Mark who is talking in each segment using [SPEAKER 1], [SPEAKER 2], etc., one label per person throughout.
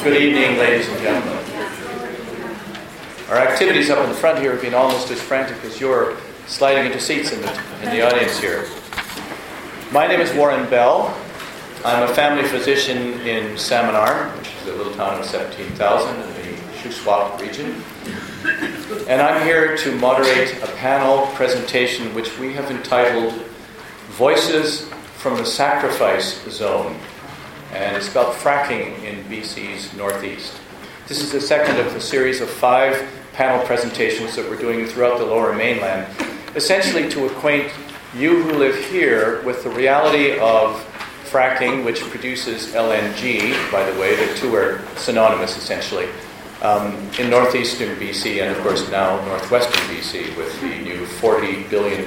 [SPEAKER 1] Good evening, ladies and gentlemen. Our activities up in the front here have been almost as frantic as you're sliding into seats in the audience here. My name is Warren Bell. I'm a family physician in Salmon which is a little town of 17,000 in the Shuswap region. And I'm here to moderate a panel presentation which we have entitled Voices from the Sacrifice Zone. And it's about fracking in BC's northeast. This is the second of a series of 5 panel presentations that we're doing throughout the Lower Mainland, essentially to acquaint you who live here with the reality of fracking, which produces LNG, by the way. The two are synonymous, essentially, in northeastern BC and, of course, now northwestern BC with the new $40 billion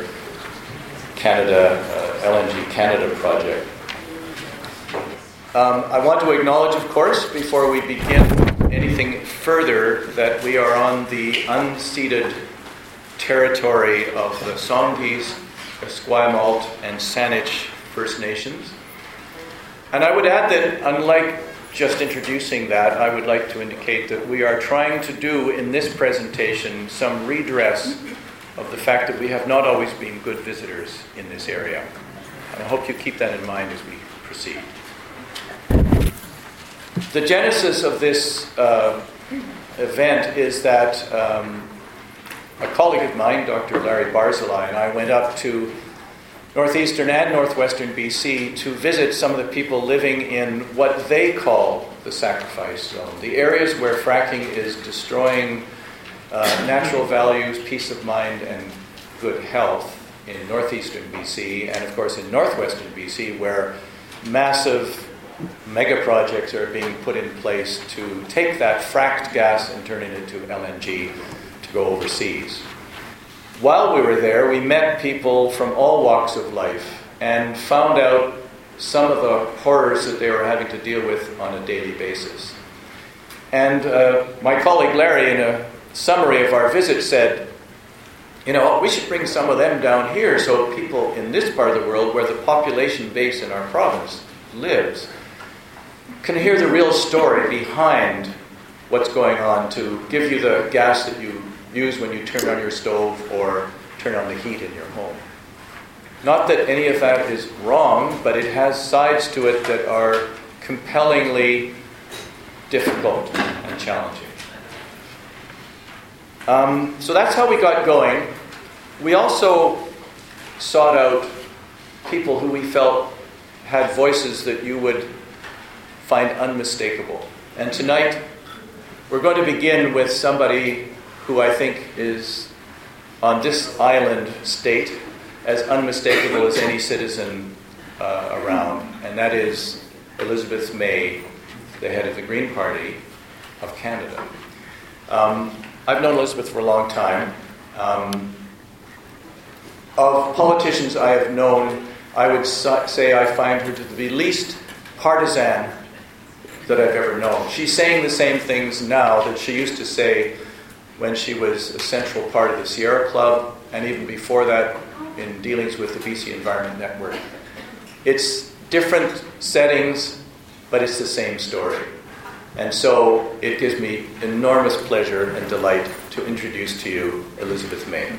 [SPEAKER 1] LNG Canada project. I want to acknowledge, of course, before we begin anything further, that we are on the unceded territory of the Songhees, Esquimalt, and Saanich First Nations. And I would add that, unlike just introducing that, I would like to indicate that we are trying to do in this presentation some redress of the fact that we have not always been good visitors in this area. And I hope you keep that in mind as we proceed. The genesis of this event is that a colleague of mine, Dr. Larry Barzilai, and I went up to northeastern and northwestern BC to visit some of the people living in what they call the sacrifice zone, the areas where fracking is destroying natural values, peace of mind, and good health in northeastern BC, and of course in northwestern BC, where massive mega projects are being put in place to take that fracked gas and turn it into LNG to go overseas. While we were there, we met people from all walks of life and found out some of the horrors that they were having to deal with on a daily basis. And my colleague Larry, in a summary of our visit, said, we should bring some of them down here so people in this part of the world, where the population base in our province lives, can hear the real story behind what's going on, to give you the gas that you use when you turn on your stove or turn on the heat in your home. Not that any of that is wrong, but it has sides to it that are compellingly difficult and challenging. So that's how we got going. We also sought out people who we felt had voices that you would find unmistakable. And tonight, we're going to begin with somebody who I think is, on this island state, as unmistakable as any citizen around, and that is Elizabeth May, the head of the Green Party of Canada. I've known Elizabeth for a long time. Of politicians I have known, I would say I find her to be the least partisan that I've ever known. She's saying the same things now that she used to say when she was a central part of the Sierra Club, and even before that in dealings with the BC Environment Network. It's different settings, but it's the same story. And so it gives me enormous pleasure and delight to introduce to you Elizabeth May.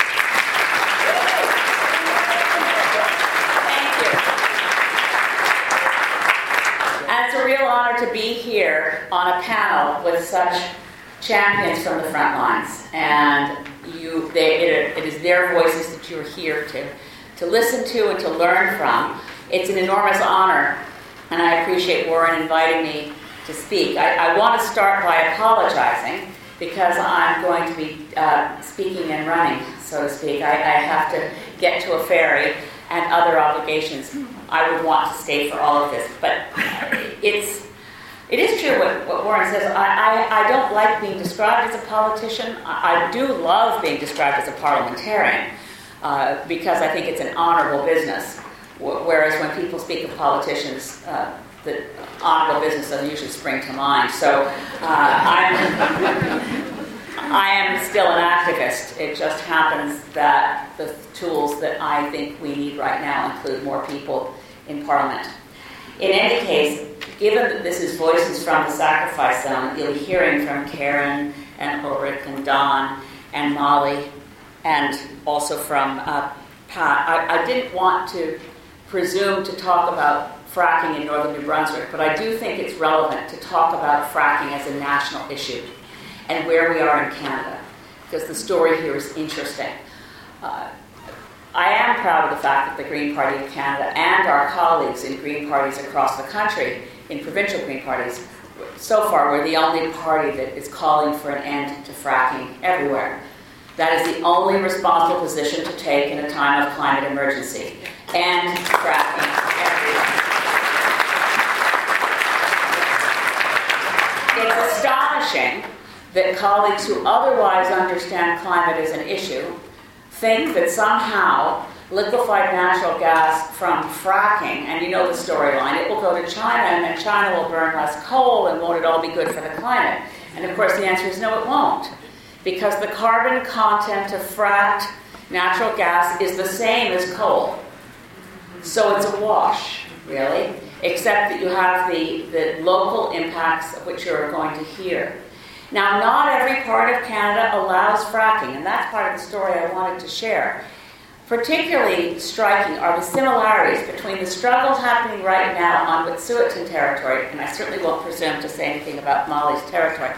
[SPEAKER 2] Real honor to be here on a panel with such champions from the front lines, and it is their voices that you're here to listen to and to learn from. It's an enormous honor, and I appreciate Warren inviting me to speak. I want to start by apologizing because I'm going to be speaking and running, so to speak. I have to get to a ferry and other obligations. I would want to stay for all of this, but it is true what Warren says. I don't like being described as a politician. I do love being described as a parliamentarian because I think it's an honorable business. Whereas when people speak of politicians, the honorable business doesn't usually spring to mind. So I am still an activist. It just happens that the tools that I think we need right now include more people in Parliament. In any case, given that this is Voices from the Sacrifice Zone, you'll be hearing from Karen and Ulrich and Don and Molly, and also from Pat. I didn't want to presume to talk about fracking in northern New Brunswick, but I do think it's relevant to talk about fracking as a national issue and where we are in Canada, because the story here is interesting. I am proud of the fact that the Green Party of Canada and our colleagues in Green parties across the country, in provincial Green parties, so far we're the only party that is calling for an end to fracking everywhere. That is the only responsible position to take in a time of climate emergency. End fracking everywhere. It's astonishing that colleagues who otherwise understand climate as an issue think that somehow liquefied natural gas from fracking, and you know the storyline, it will go to China and then China will burn less coal, and won't it all be good for the climate? And of course the answer is no, it won't. Because the carbon content of fracked natural gas is the same as coal. So it's a wash, really, except that you have the local impacts of which you're going to hear. Now, not every part of Canada allows fracking, and that's part of the story I wanted to share. Particularly striking are the similarities between the struggles happening right now on Wet'suwet'en territory, and I certainly won't presume to say anything about Molly's territory,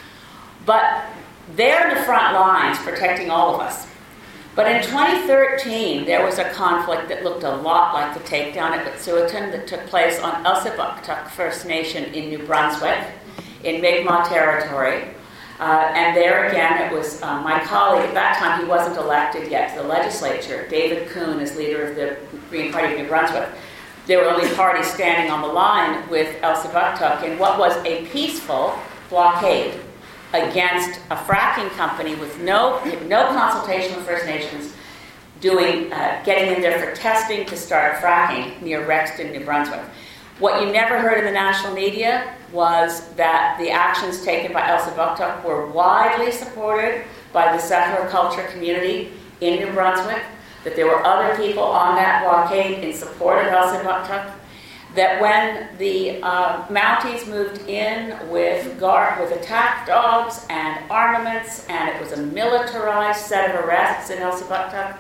[SPEAKER 2] but they're in the front lines protecting all of us. But in 2013, there was a conflict that looked a lot like the takedown at Wet'suwet'en that took place on Elsipogtog First Nation in New Brunswick, in Mi'kmaq territory. And there again, it was my colleague, at that time he wasn't elected yet to the legislature, David Coon, as leader of the Green Party of New Brunswick. They were the only party standing on the line with Elsipogtog in what was a peaceful blockade against a fracking company with no consultation with First Nations, getting in there for testing to start fracking near Rexton, New Brunswick. What you never heard in the national media was that the actions taken by Elsipogtog were widely supported by the settler culture community in New Brunswick, that there were other people on that blockade in support of Elsipogtog, that when the Mounties moved in with attack dogs and armaments, and it was a militarized set of arrests in Elsipogtog,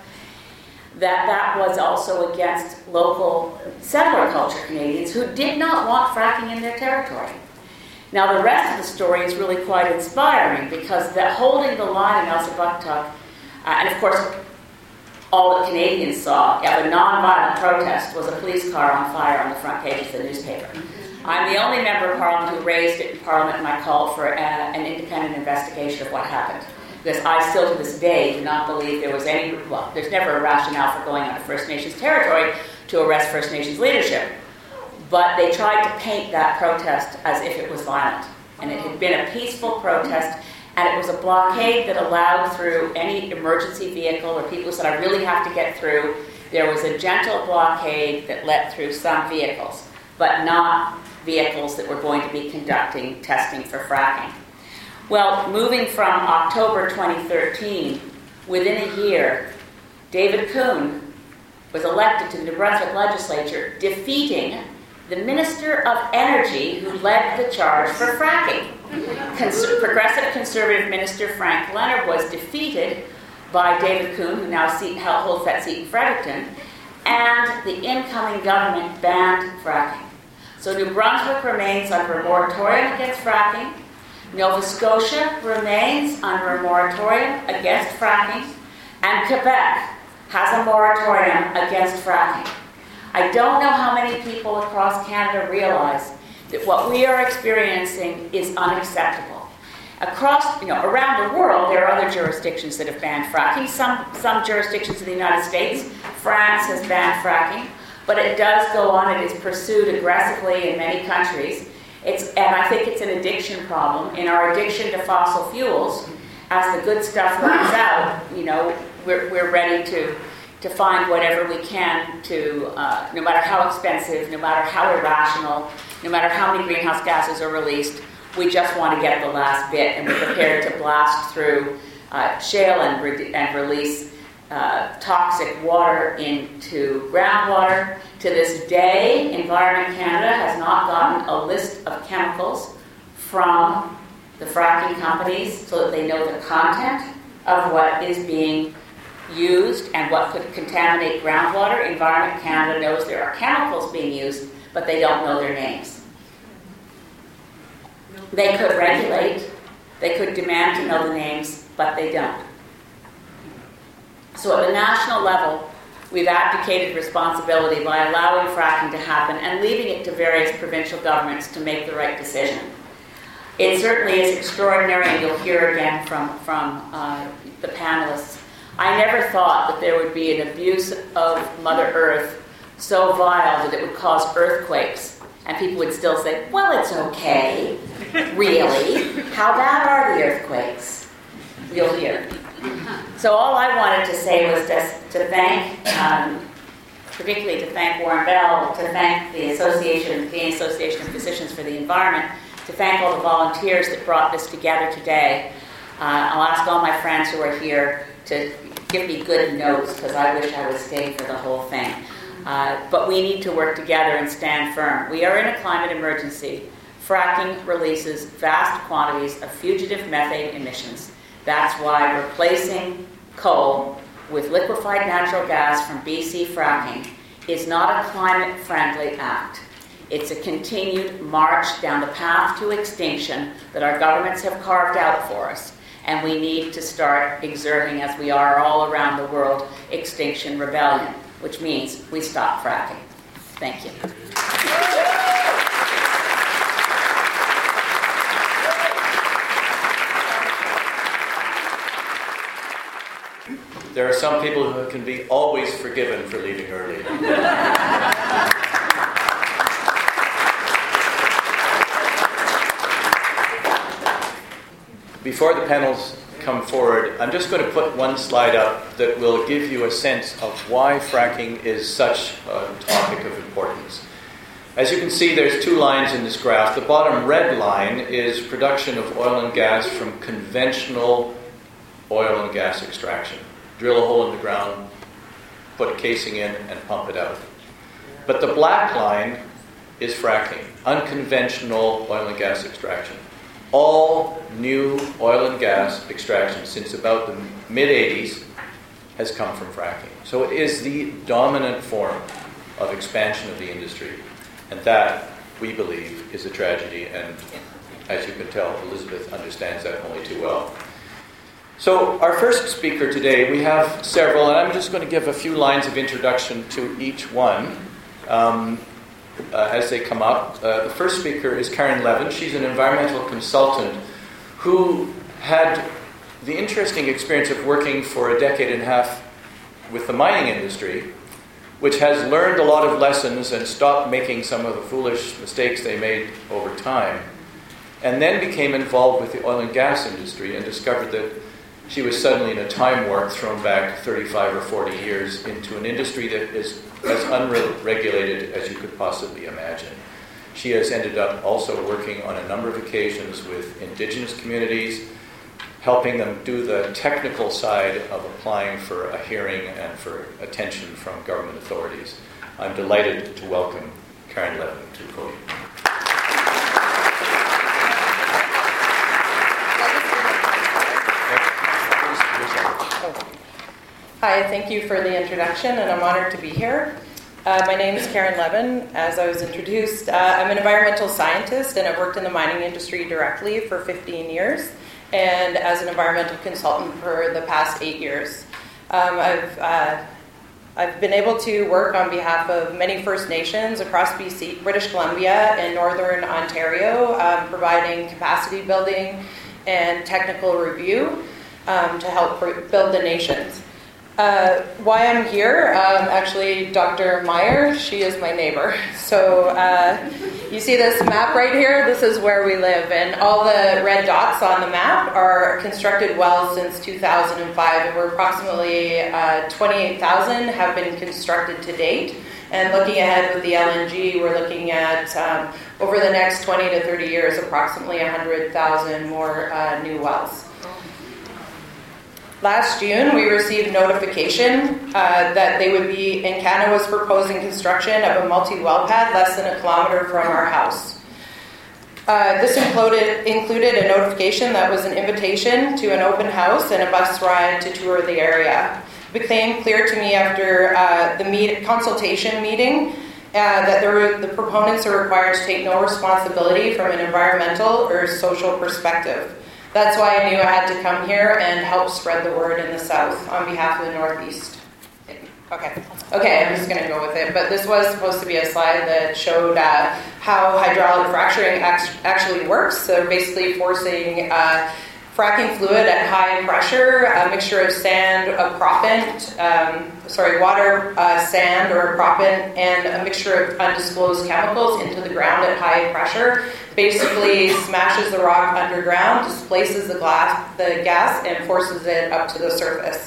[SPEAKER 2] that was also against local settler culture Canadians who did not want fracking in their territory. Now, the rest of the story is really quite inspiring, because that holding the line in Elsipogtog, and of course, all that Canadians saw of a non-violent protest was a police car on fire on the front page of the newspaper. I'm the only member of Parliament who raised it in Parliament, and I called for an independent investigation of what happened. Because I still to this day do not believe there's never a rationale for going on to First Nations territory to arrest First Nations leadership. But they tried to paint that protest as if it was violent. And it had been a peaceful protest, and it was a blockade that allowed through any emergency vehicle or people who said, I really have to get through. There was a gentle blockade that let through some vehicles, but not vehicles that were going to be conducting testing for fracking. Well, moving from October 2013, within a year, David Coon was elected to the New Brunswick legislature, defeating the Minister of Energy who led the charge for fracking. Progressive Conservative Minister Frank Leonard was defeated by David Coon, who now holds that seat in Fredericton, and the incoming government banned fracking. So New Brunswick remains under a moratorium against fracking. Nova Scotia remains under a moratorium against fracking, and Quebec has a moratorium against fracking. I don't know how many people across Canada realize that what we are experiencing is unacceptable. Around the world, there are other jurisdictions that have banned fracking. Some jurisdictions in the United States, France has banned fracking, but it does go on. It is pursued aggressively in many countries. And I think it's an addiction problem. In our addiction to fossil fuels, as the good stuff runs out, we're ready to find whatever we can to, no matter how expensive, no matter how irrational, no matter how many greenhouse gases are released, we just want to get the last bit, and we're prepared to blast through shale and release toxic water into groundwater. To this day, Environment Canada has not gotten a list of chemicals from the fracking companies so that they know the content of what is being used and what could contaminate groundwater. Environment Canada knows there are chemicals being used, but they don't know their names. They could regulate, they could demand to know the names, but they don't. So at the national level, we've abdicated responsibility by allowing fracking to happen and leaving it to various provincial governments to make the right decision. It certainly is extraordinary, and you'll hear again from the panelists. I never thought that there would be an abuse of Mother Earth so vile that it would cause earthquakes. And people would still say, well, it's okay. Really? How bad are the earthquakes? You'll hear. So all I wanted to say was just to thank, particularly to thank Warren Bell, to thank the Canadian Association of Physicians for the Environment, to thank all the volunteers that brought this together today. I'll ask all my friends who are here to give me good notes, because I wish I was staying for the whole thing. But we need to work together and stand firm. We are in a climate emergency. Fracking releases vast quantities of fugitive methane emissions. That's why replacing coal with liquefied natural gas from BC fracking is not a climate-friendly act. It's a continued march down the path to extinction that our governments have carved out for us. And we need to start exerting, as we are all around the world, extinction rebellion, which means we stop fracking. Thank you.
[SPEAKER 1] There are some people who can be always forgiven for leaving early. Before the panels come forward, I'm just going to put one slide up that will give you a sense of why fracking is such a topic of importance. As you can see, there's two lines in this graph. The bottom red line is production of oil and gas from conventional oil and gas extraction. Drill a hole in the ground, put a casing in, and pump it out. But the black line is fracking, unconventional oil and gas extraction. All new oil and gas extraction since about the mid-'80s has come from fracking. So it is the dominant form of expansion of the industry. And that, we believe, is a tragedy. And as you can tell, Elizabeth understands that only too well. So our first speaker today, we have several, and I'm just going to give a few lines of introduction to each one as they come up. The first speaker is Karen Levin. She's an environmental consultant who had the interesting experience of working for a decade and a half with the mining industry, which has learned a lot of lessons and stopped making some of the foolish mistakes they made over time, and then became involved with the oil and gas industry and discovered that she was suddenly in a time warp thrown back 35 or 40 years into an industry that is as unregulated as you could possibly imagine. She has ended up also working on a number of occasions with Indigenous communities, helping them do the technical side of applying for a hearing and for attention from government authorities. I'm delighted to welcome Karen Levin to the podium.
[SPEAKER 3] Hi, thank you for the introduction, and I'm honored to be here. My name is Karen Levin. As I was introduced, I'm an environmental scientist, and I've worked in the mining industry directly for 15 years, and as an environmental consultant for the past 8 years. I've been able to work on behalf of many First Nations across BC, British Columbia, and Northern Ontario, providing capacity building and technical review to help build the nations. Why I'm here, actually Dr. Meyer, she is my neighbor. So you see this map right here? This is where we live, and all the red dots on the map are constructed wells since 2005, and we're approximately 28,000 have been constructed to date. And looking ahead with the LNG, we're looking at, over the next 20 to 30 years, approximately 100,000 more new wells. Last June, we received notification that Encana was proposing construction of a multi-well pad less than a kilometer from our house. This included a notification that was an invitation to an open house and a bus ride to tour the area. It became clear to me after the consultation meeting that the proponents are required to take no responsibility from an environmental or social perspective. That's why I knew I had to come here and help spread the word in the South on behalf of the Northeast. Okay, I'm just going to go with it. But this was supposed to be a slide that showed how hydraulic fracturing actually works. So basically forcing fracking fluid at high pressure, a mixture of sand, water, sand or proppant, and a mixture of undisclosed chemicals into the ground at high pressure. Basically smashes the rock underground, displaces the gas, and forces it up to the surface.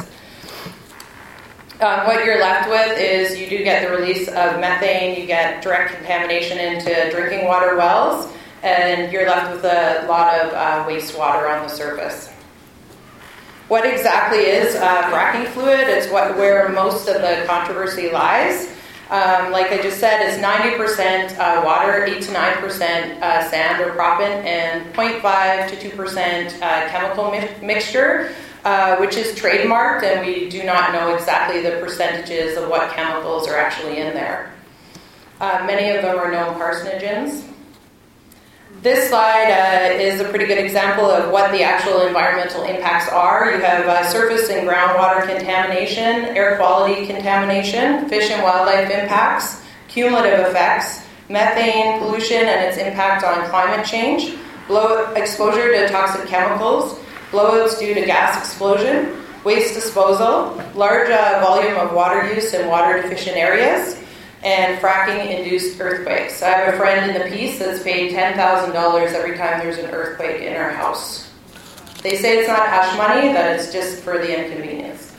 [SPEAKER 3] What you're left with is you do get the release of methane, you get direct contamination into drinking water wells, and you're left with a lot of wastewater on the surface. What exactly is fracking fluid? It's where most of the controversy lies. Like I just said, it's 90% water, 8 to 9% sand or proppant, and 0.5 to 2% chemical mixture, which is trademarked, and we do not know exactly the percentages of what chemicals are actually in there. Many of them are known carcinogens. This slide is a pretty good example of what the actual environmental impacts are. You have surface and groundwater contamination, air quality contamination, fish and wildlife impacts, cumulative effects, methane pollution and its impact on climate change, exposure to toxic chemicals, blowouts due to gas explosion, waste disposal, large volume of water use in water-deficient areas, and fracking-induced earthquakes. I have a friend in the piece that's paid $10,000 every time there's an earthquake in our house. They say it's not hush money, that it's just for the inconvenience.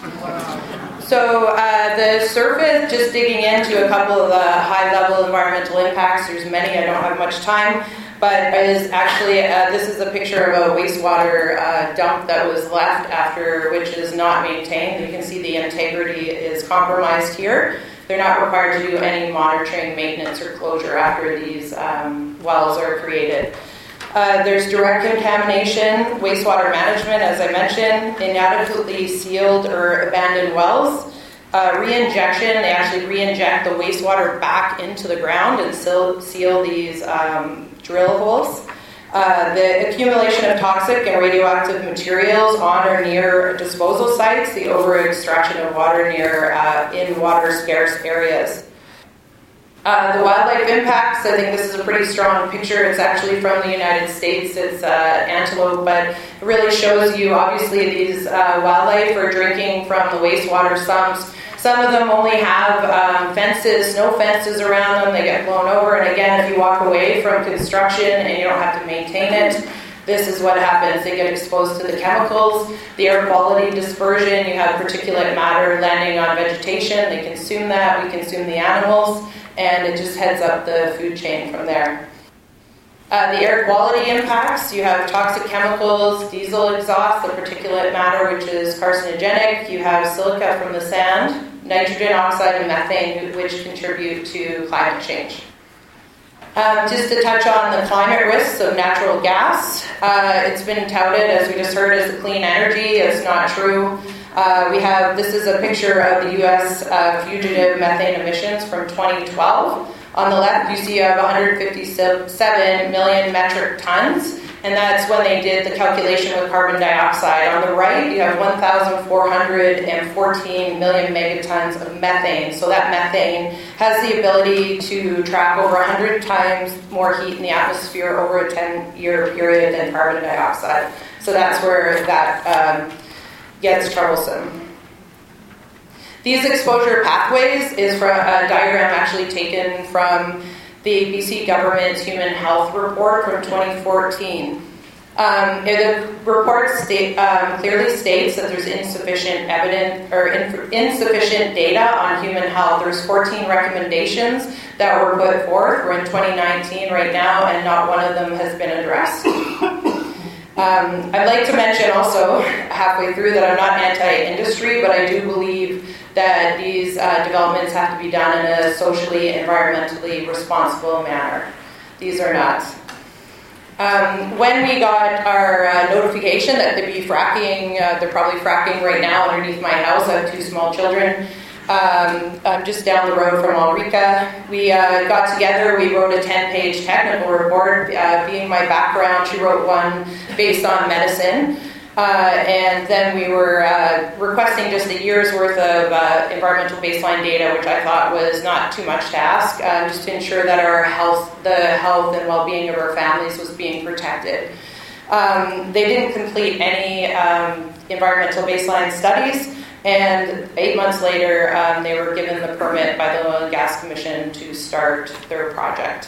[SPEAKER 3] So the surface, just digging into a couple of the high-level environmental impacts, there's many, I don't have much time, but is actually, this is a picture of a wastewater dump that was left after, which is not maintained. You can see the integrity is compromised here. They're not required to do any monitoring, maintenance, or closure after these wells are created. There's direct contamination, wastewater management, as I mentioned, inadequately sealed or abandoned wells, re-injection. They actually re-inject the wastewater back into the ground and seal these drill holes. The accumulation of toxic and radioactive materials on or near disposal sites, the over-extraction of water in water-scarce areas. The wildlife impacts, I think this is a pretty strong picture. It's actually from the United States. It's antelope, but it really shows you, obviously, these wildlife are drinking from the wastewater sumps. Some of them only have fences, snow fences around them. They get blown over. And again, if you walk away from construction and you don't have to maintain it, this is what happens. They get exposed to the chemicals, the air quality dispersion. You have particulate matter landing on vegetation. They consume that. We consume the animals. And it just heads up the food chain from there. The air quality impacts, you have toxic chemicals, diesel exhaust, the particulate matter, which is carcinogenic. You have silica from the sand, nitrogen oxide, and methane, which contribute to climate change. Just to touch on the climate risks of natural gas, it's been touted, as we just heard, as a clean energy. It's not true. This is a picture of the U.S. Fugitive methane emissions from 2012. On the left, you see you have 157 million metric tons, and that's when they did the calculation with carbon dioxide. On the right, you have 1,414 million megatons of methane. So that methane has the ability to trap over 100 times more heat in the atmosphere over a 10-year period than carbon dioxide. So that's where that gets troublesome. These exposure pathways is from a diagram actually taken from the BC government's Human Health Report from 2014. The report clearly states that there's insufficient evidence or insufficient data on human health. There's 14 recommendations that were put forth. We're in 2019 right now, and not one of them has been addressed. I'd like to mention also halfway through that I'm not anti-industry, but I do believe that these developments have to be done in a socially, environmentally responsible manner. These are not. When we got our notification that they'd be fracking, they're probably fracking right now underneath my house. I have 2 small children. I'm just down the road from Ulrika. We got together, we wrote a 10-page technical report. Being my background, she wrote one based on medicine. And then we were requesting just a year's worth of environmental baseline data, which I thought was not too much to ask, just to ensure that the health and well-being of our families was being protected. They didn't complete any environmental baseline studies, and 8 months later, they were given the permit by the Oil and Gas Commission to start their project.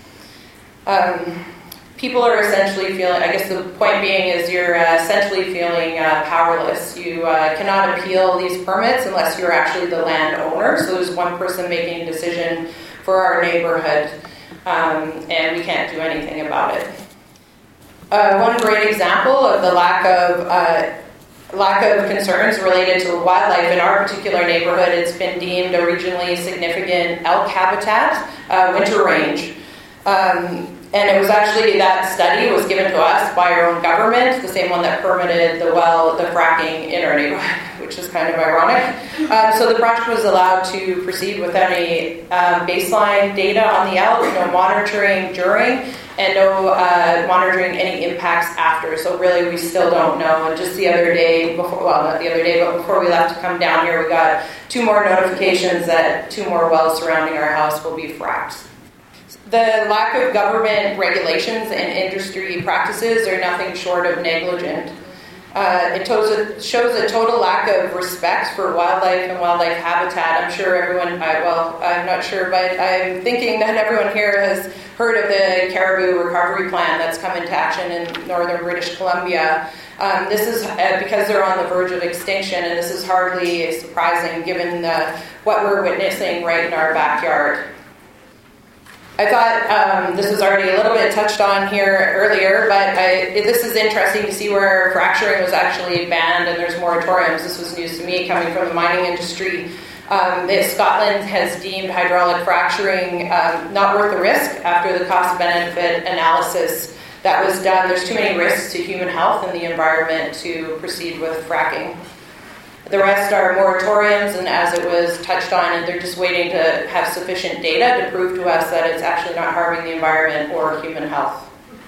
[SPEAKER 3] People are essentially feeling, I guess the point being is you're essentially feeling powerless. You cannot appeal these permits unless you're actually the landowner. So there's one person making a decision for our neighborhood, and we can't do anything about it. One great example of the lack of concerns related to wildlife in our particular neighborhood, it's been deemed a regionally significant elk habitat, winter range. And it was actually, that study was given to us by our own government, the same one that permitted the fracking in our neighborhood, which is kind of ironic. So the project was allowed to proceed without any baseline data on the elk, no monitoring during, and no monitoring any impacts after. So really we still don't know. And just the other day, not the other day, but before we left to come down here, we got 2 more notifications that 2 more wells surrounding our house will be fracked. The lack of government regulations and industry practices are nothing short of negligent. It shows a total lack of respect for wildlife and wildlife habitat. I'm sure everyone, I'm not sure, but I'm thinking that everyone here has heard of the Caribou Recovery Plan that's come into action in northern British Columbia. This is because they're on the verge of extinction, and this is hardly surprising given what we're witnessing right in our backyard. I thought this was already a little bit touched on here earlier, but this is interesting to see where fracturing was actually banned and there's moratoriums. This was news to me coming from the mining industry. Scotland has deemed hydraulic fracturing not worth the risk after the cost-benefit analysis that was done. There's too many risks to human health and the environment to proceed with fracking. The rest are moratoriums, and as it was touched on, they're just waiting to have sufficient data to prove to us that it's actually not harming the environment or human health.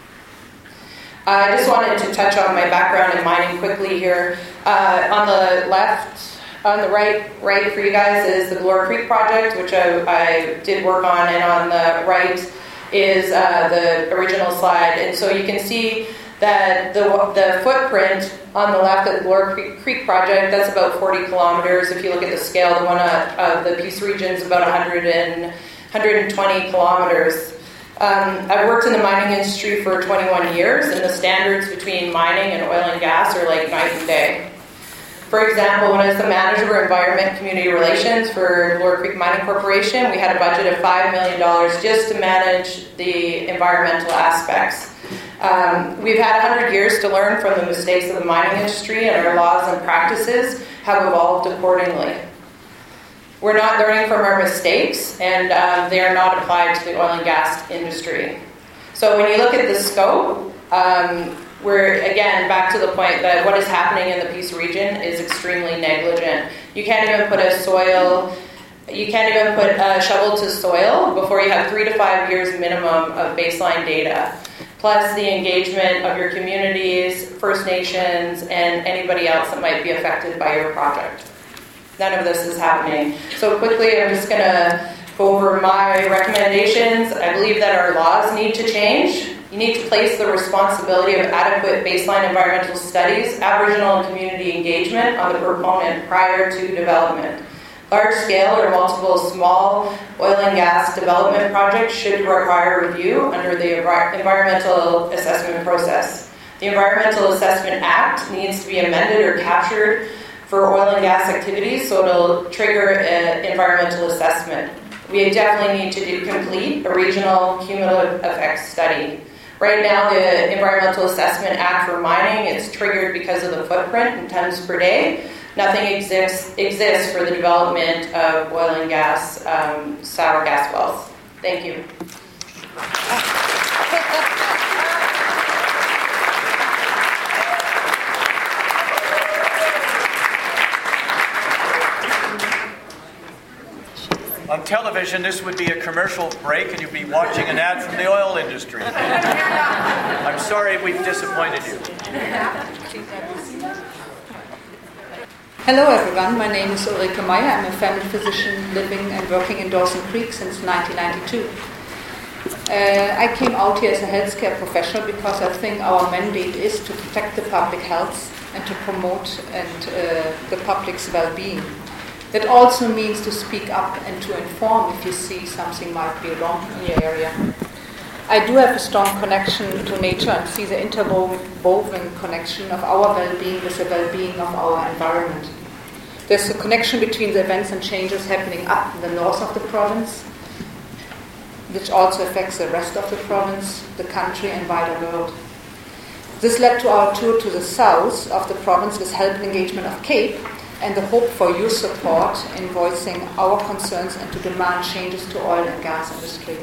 [SPEAKER 3] I just wanted to touch on my background in mining quickly here. On the left, on the right for you guys is the Galore Creek project, which I did work on, and on the right is the original slide. And so you can see that the footprint on the left of the Galore Creek project, that's about 40 kilometers. If you look at the scale, the one of the Peace region is about 120 kilometers. I've worked in the mining industry for 21 years, and the standards between mining and oil and gas are like night and day. For example, when I was the manager of environment and community relations for Galore Creek Mining Corporation, we had a budget of $5 million just to manage the environmental aspects. We've had 100 years to learn from the mistakes of the mining industry, and our laws and practices have evolved accordingly. We're not learning from our mistakes, and they are not applied to the oil and gas industry. So when you look at the scope, we're, again, back to the point that what is happening in the Peace region is extremely negligent. You can't even put a shovel to soil before you have 3 to 5 years minimum of baseline data, plus the engagement of your communities, First Nations, and anybody else that might be affected by your project. None of this is happening. So quickly, I'm just going to go over my recommendations. I believe that our laws need to change. You need to place the responsibility of adequate baseline environmental studies, Aboriginal and community engagement on the proponent prior to development. Large-scale or multiple small oil and gas development projects should require review under the environmental assessment process. The Environmental Assessment Act needs to be amended or captured for oil and gas activities, so it'll trigger an environmental assessment. We definitely need to complete a regional cumulative effects study. Right now, the Environmental Assessment Act for mining is triggered because of the footprint in tons per day. Nothing exists for the development of oil and gas, sour gas wells. Thank you.
[SPEAKER 1] On television, this would be a commercial break and you'd be watching an ad from the oil industry. I'm sorry we've disappointed you.
[SPEAKER 4] Hello everyone, my name is Ulrike Meyer. I'm a family physician living and working in Dawson Creek since 1992. I came out here as a healthcare professional because I think our mandate is to protect the public health and to promote the public's well-being. That also means to speak up and to inform if you see something might be wrong in your area. I do have a strong connection to nature and see the interwoven connection of our well-being with the well-being of our environment. There's a connection between the events and changes happening up in the north of the province, which also affects the rest of the province, the country and wider world. This led to our tour to the south of the province with help and engagement of CAPE and the hope for your support in voicing our concerns and to demand changes to oil and gas industry.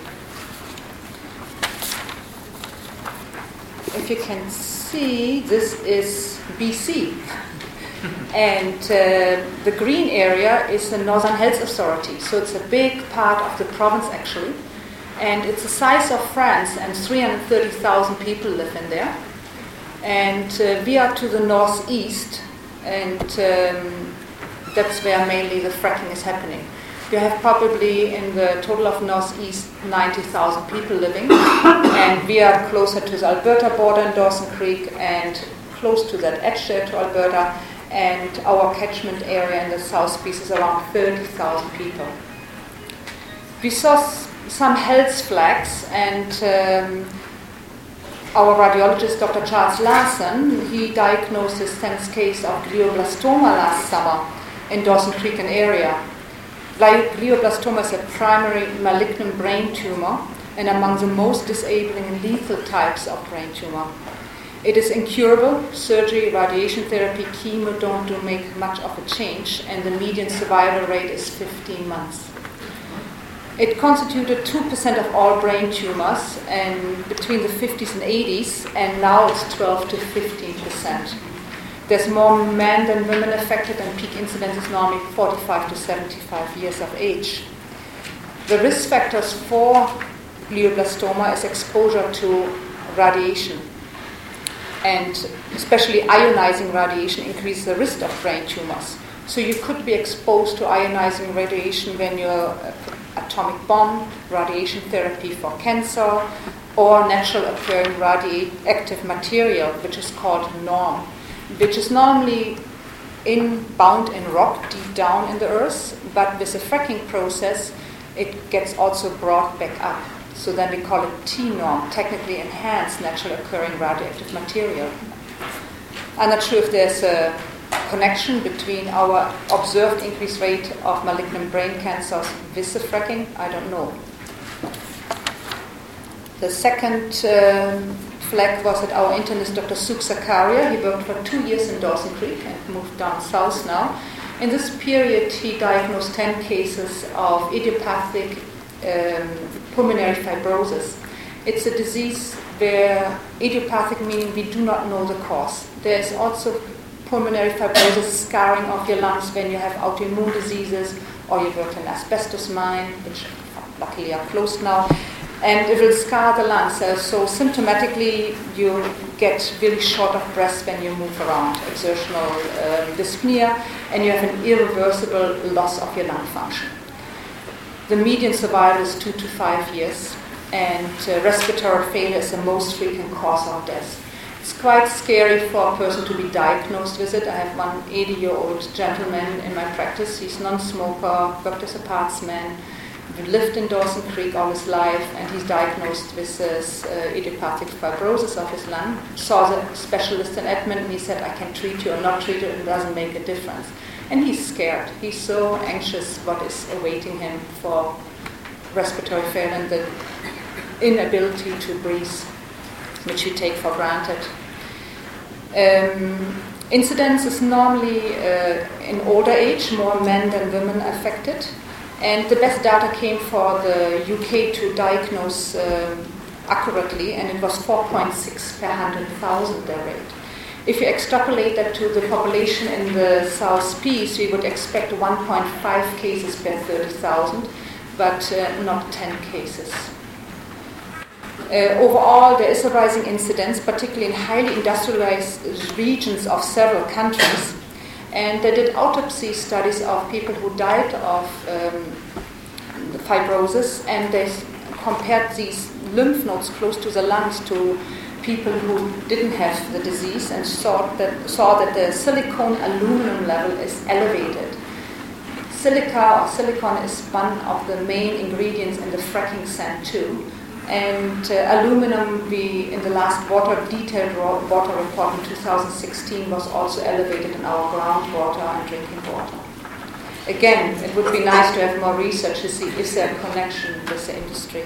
[SPEAKER 4] If you can see, this is BC. And the green area is the Northern Health Authority. So it's a big part of the province actually. And it's the size of France and 330,000 people live in there. And we are to the northeast and that's where mainly the fracking is happening. You have probably in the total of northeast 90,000 people living, and we are closer to the Alberta border in Dawson Creek and close to that edge there to Alberta, and our catchment area in the south piece is around 30,000 people. We saw some health flags, and our radiologist, Dr. Charles Larson, he diagnosed his 10th case of glioblastoma last summer in Dawson Creek and area. Glioblastoma is a primary malignant brain tumor and among the most disabling and lethal types of brain tumor. It is incurable. Surgery, radiation therapy, chemo don't make much of a change, and the median survival rate is 15 months. It constituted 2% of all brain tumors and between the 50s and 80s, and now it's 12 to 15%. There's more men than women affected, and peak incidence is normally 45 to 75 years of age. The risk factors for glioblastoma is exposure to radiation, and especially ionizing radiation increases the risk of brain tumors. So you could be exposed to ionizing radiation when you're atomic bomb, radiation therapy for cancer, or natural occurring radioactive material, which is called NORM, which is normally bound in rock deep down in the earth, but with the fracking process, it gets also brought back up. So then we call it TNORM, technically enhanced natural occurring radioactive material. I'm not sure if there's a connection between our observed increased rate of malignant brain cancers with the fracking. I don't know. The second flag was at our internist, Dr. Suk Zakaria. He worked for 2 years in Dawson Creek and moved down south now. In this period, he diagnosed 10 cases of idiopathic pulmonary fibrosis. It's a disease where idiopathic meaning we do not know the cause. There's also pulmonary fibrosis, scarring of your lungs when you have autoimmune diseases, or you work in an asbestos mine, which luckily are closed now, and it will scar the lungs. So symptomatically, you get really short of breath when you move around, exertional dyspnea, and you have an irreversible loss of your lung function. The median survival is 2 to 5 years, and respiratory failure is the most frequent cause of death. It's quite scary for a person to be diagnosed with it. I have one 80-year-old gentleman in my practice. He's non-smoker, worked as a partsman, lived in Dawson Creek all his life, and he's diagnosed with this idiopathic fibrosis of his lung. Saw the specialist in Edmonton, and he said, I can treat you or not treat you, it doesn't make a difference. And he's scared. He's so anxious what is awaiting him for respiratory failure and the inability to breathe. which we take for granted. Incidence is normally in older age, more men than women affected. And the best data came for the UK to diagnose accurately, and it was 4.6 per 100,000 their rate. If you extrapolate that to the population in the South Peace, we would expect 1.5 cases per 30,000, but not 10 cases. Overall, there is a rising incidence, particularly in highly industrialized regions of several countries. And they did autopsy studies of people who died of fibrosis, and they compared these lymph nodes close to the lungs to people who didn't have the disease, and saw that the silicon aluminum level is elevated. Silica or silicon is one of the main ingredients in the fracking sand too. And aluminum, in the last detailed water report in 2016, was also elevated in our groundwater and drinking water. Again, it would be nice to have more research to see is there a connection with the industry.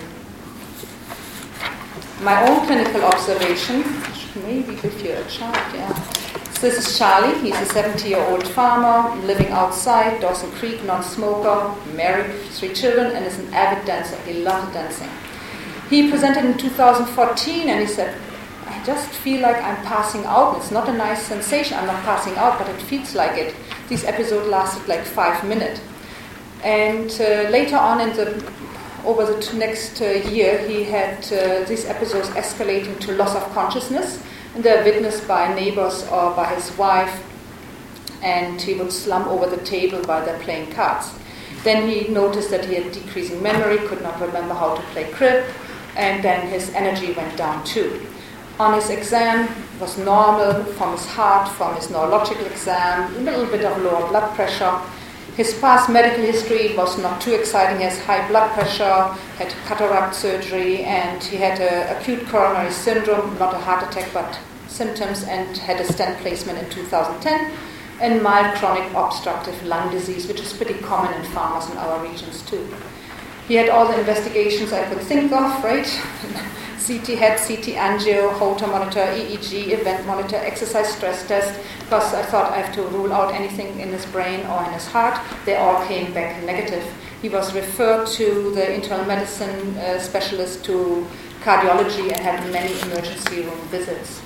[SPEAKER 4] My own clinical observation, maybe give you a chart, yeah. So this is Charlie. He's a 70-year-old farmer living outside Dawson Creek, non-smoker, married, 3 children, and is an avid dancer. He loves dancing. He presented in 2014, and he said, I just feel like I'm passing out. It's not a nice sensation. I'm not passing out, but it feels like it. This episode lasted like 5 minutes. And later on over the next year, he had these episodes escalating to loss of consciousness, and they're witnessed by neighbors or by his wife, and he would slump over the table while they're playing cards. Then he noticed that he had decreasing memory, could not remember how to play crib, and then his energy went down too. On his exam, it was normal from his heart, from his neurological exam, a little bit of lower blood pressure. His past medical history was not too exciting. He has high blood pressure, had cataract surgery, and he had an acute coronary syndrome, not a heart attack, but symptoms, and had a stent placement in 2010, and mild chronic obstructive lung disease, which is pretty common in farmers in our regions too. He had all the investigations I could think of, right? CT angio, Holter monitor, EEG, event monitor, exercise stress test, because I thought I have to rule out anything in his brain or in his heart. They all came back negative. He was referred to the internal medicine specialist, to cardiology, and had many emergency room visits.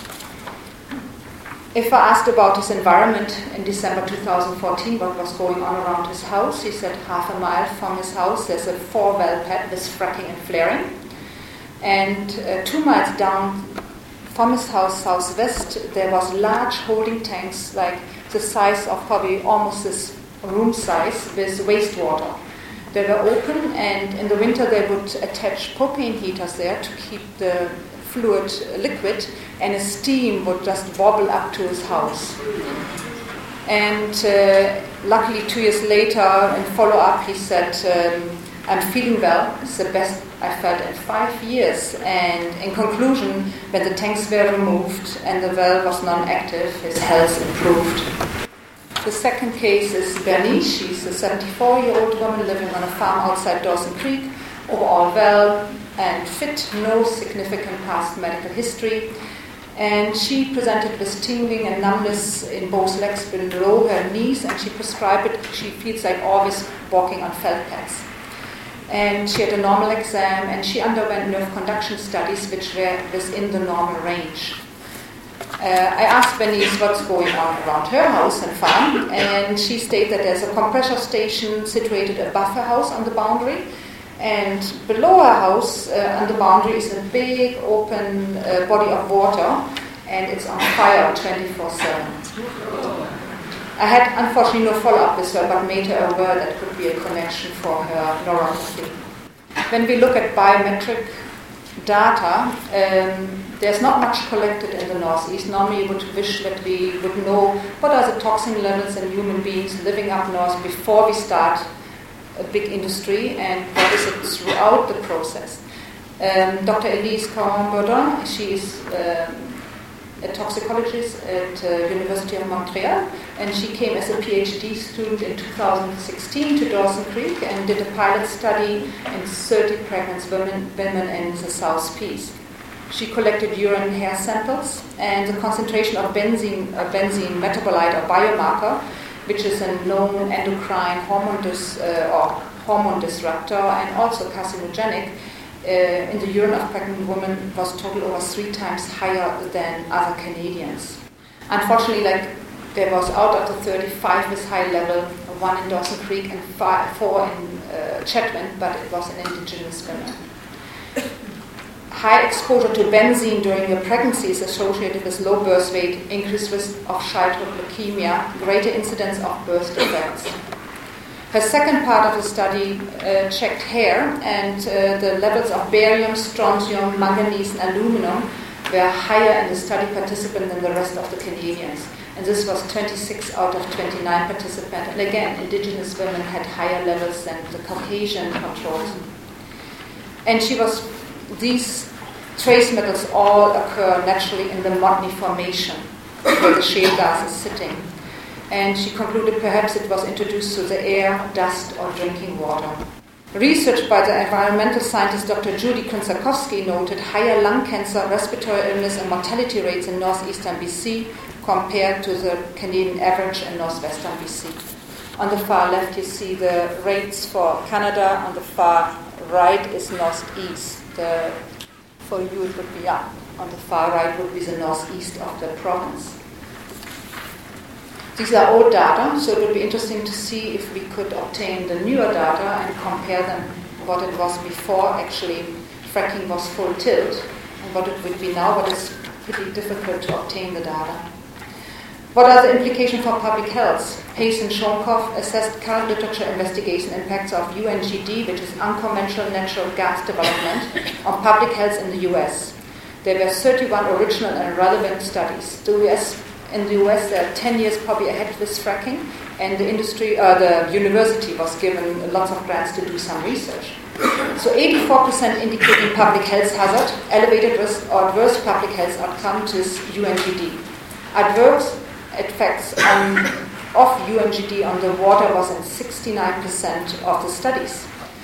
[SPEAKER 4] If I asked about his environment in December 2014, what was going on around his house, he said half a mile from his house there's a 4-well pad with fracking and flaring. And 2 miles down from his house, southwest, there was large holding tanks, like the size of probably almost this room size, with wastewater. They were open, and in the winter they would attach propane heaters there to keep the fluid liquid, and a steam would just wobble up to his house. And luckily 2 years later, in follow-up, he said, I'm feeling well. It's the best I felt in 5 years. And in conclusion, when the tanks were removed and the well was non-active, his health improved. The second case is Bernice. She's a 74-year-old woman living on a farm outside Dawson Creek, overall well and fit, no significant past medical history. And she presented with tingling and numbness in both legs below her knees, and she prescribed it. She feels like always walking on felt pads. And she had a normal exam, and she underwent nerve conduction studies which were within the normal range. I asked Bernice what's going on around her house and farm, and she stated that there's a compressor station situated above her house on the boundary, and below her house on the boundary is a big open body of water, and it's on fire 24/7. I had unfortunately no follow-up with her, but made her aware that could be a connection for her neuropathy. When we look at biometric data, there's not much collected in the Northeast. Normally you would wish that we would know what are the toxin levels in human beings living up north before we start a big industry, and what is it throughout the process. Dr. Elise Caron-Bourdon, she is a toxicologist at University of Montreal, and she came as a PhD student in 2016 to Dawson Creek and did a pilot study in 30 pregnant women in the South Peace. She collected urine and hair samples, and the concentration of benzene metabolite or biomarker, which is a known endocrine hormone disruptor and also carcinogenic, in the urine of pregnant women was total over 3 times higher than other Canadians. Unfortunately, there was out of the 35 with high level, 1 in Dawson Creek and 4 in Chetwynd, but it was an indigenous women. High exposure to benzene during your pregnancy is associated with low birth weight, increased risk of childhood leukemia, greater incidence of birth defects. Her second part of the study checked hair, and the levels of barium, strontium, manganese, and aluminum were higher in the study participant than the rest of the Canadians. And this was 26 out of 29 participants. And again, indigenous women had higher levels than the Caucasian controls. And these trace metals all occur naturally in the Montney Formation, where the shale gas is sitting. And she concluded perhaps it was introduced through the air, dust, or drinking water. Research by the environmental scientist Dr. Judy Krynczakowski noted higher lung cancer, respiratory illness, and mortality rates in northeastern BC compared to the Canadian average in northwestern BC. On the far left, you see the rates for Canada. On the far right is northeast. For you, it would be up. On the far right would be the northeast of the province. These are old data, so it would be interesting to see if we could obtain the newer data and compare them what it was before actually fracking was full tilt and what it would be now, but it's pretty difficult to obtain the data. What are the implications for public health? Hayes and Shonkoff assessed current literature investigation impacts of UNGD, which is unconventional natural gas development, on public health in the US. There were 31 original and relevant studies. In the US, they're 10 years probably ahead with fracking, and the university was given lots of grants to do some research. So 84% indicating public health hazard, elevated risk, or adverse public health outcomes with UNGD. Adverse effects of UNGD on the water was in 69% of the studies.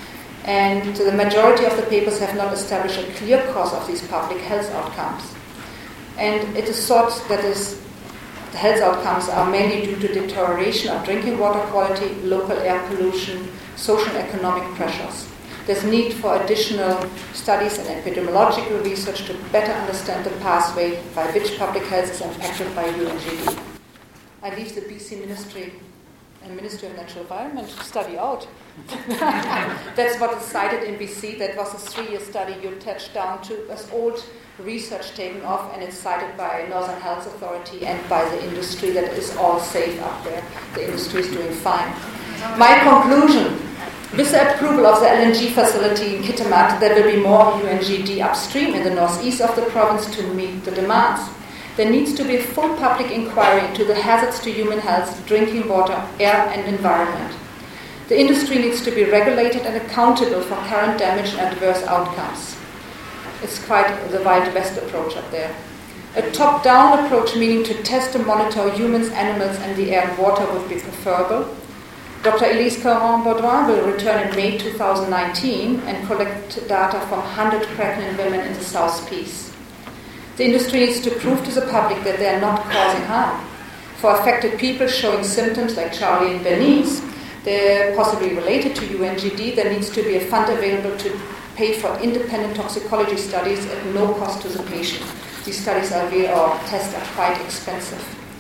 [SPEAKER 4] And the majority of the papers have not established a clear cause of these public health outcomes. And it is thought that the health outcomes are mainly due to deterioration of drinking water quality, local air pollution, social and economic pressures. There's need for additional studies and epidemiological research to better understand the pathway by which public health is impacted by UNGD. I leave the BC Ministry and Ministry of Natural Environment to study out. That's what is cited in BC. That was a 3-year study you touched down to as old research taken off, and it's cited by Northern Health Authority and by the industry that is all safe up there. The industry is doing fine. My conclusion, with the approval of the LNG facility in Kitimat, there will be more UNGD upstream in the northeast of the province to meet the demands. There needs to be a full public inquiry into the hazards to human health, drinking water, air and environment. The industry needs to be regulated and accountable for current damage and adverse outcomes. It's quite the Wild West approach up there. A top-down approach, meaning to test and monitor humans, animals, and the air and water would be preferable. Dr. Elise Caron-Baudouin will return in May 2019 and collect data from 100 pregnant women in the South Peace. The industry needs to prove to the public that they are not causing harm. For affected people showing symptoms like Charlie and Bernice, they're possibly related to UNGD, there needs to be a fund available to pay for independent toxicology studies at no cost to the patient. These studies tests are quite expensive.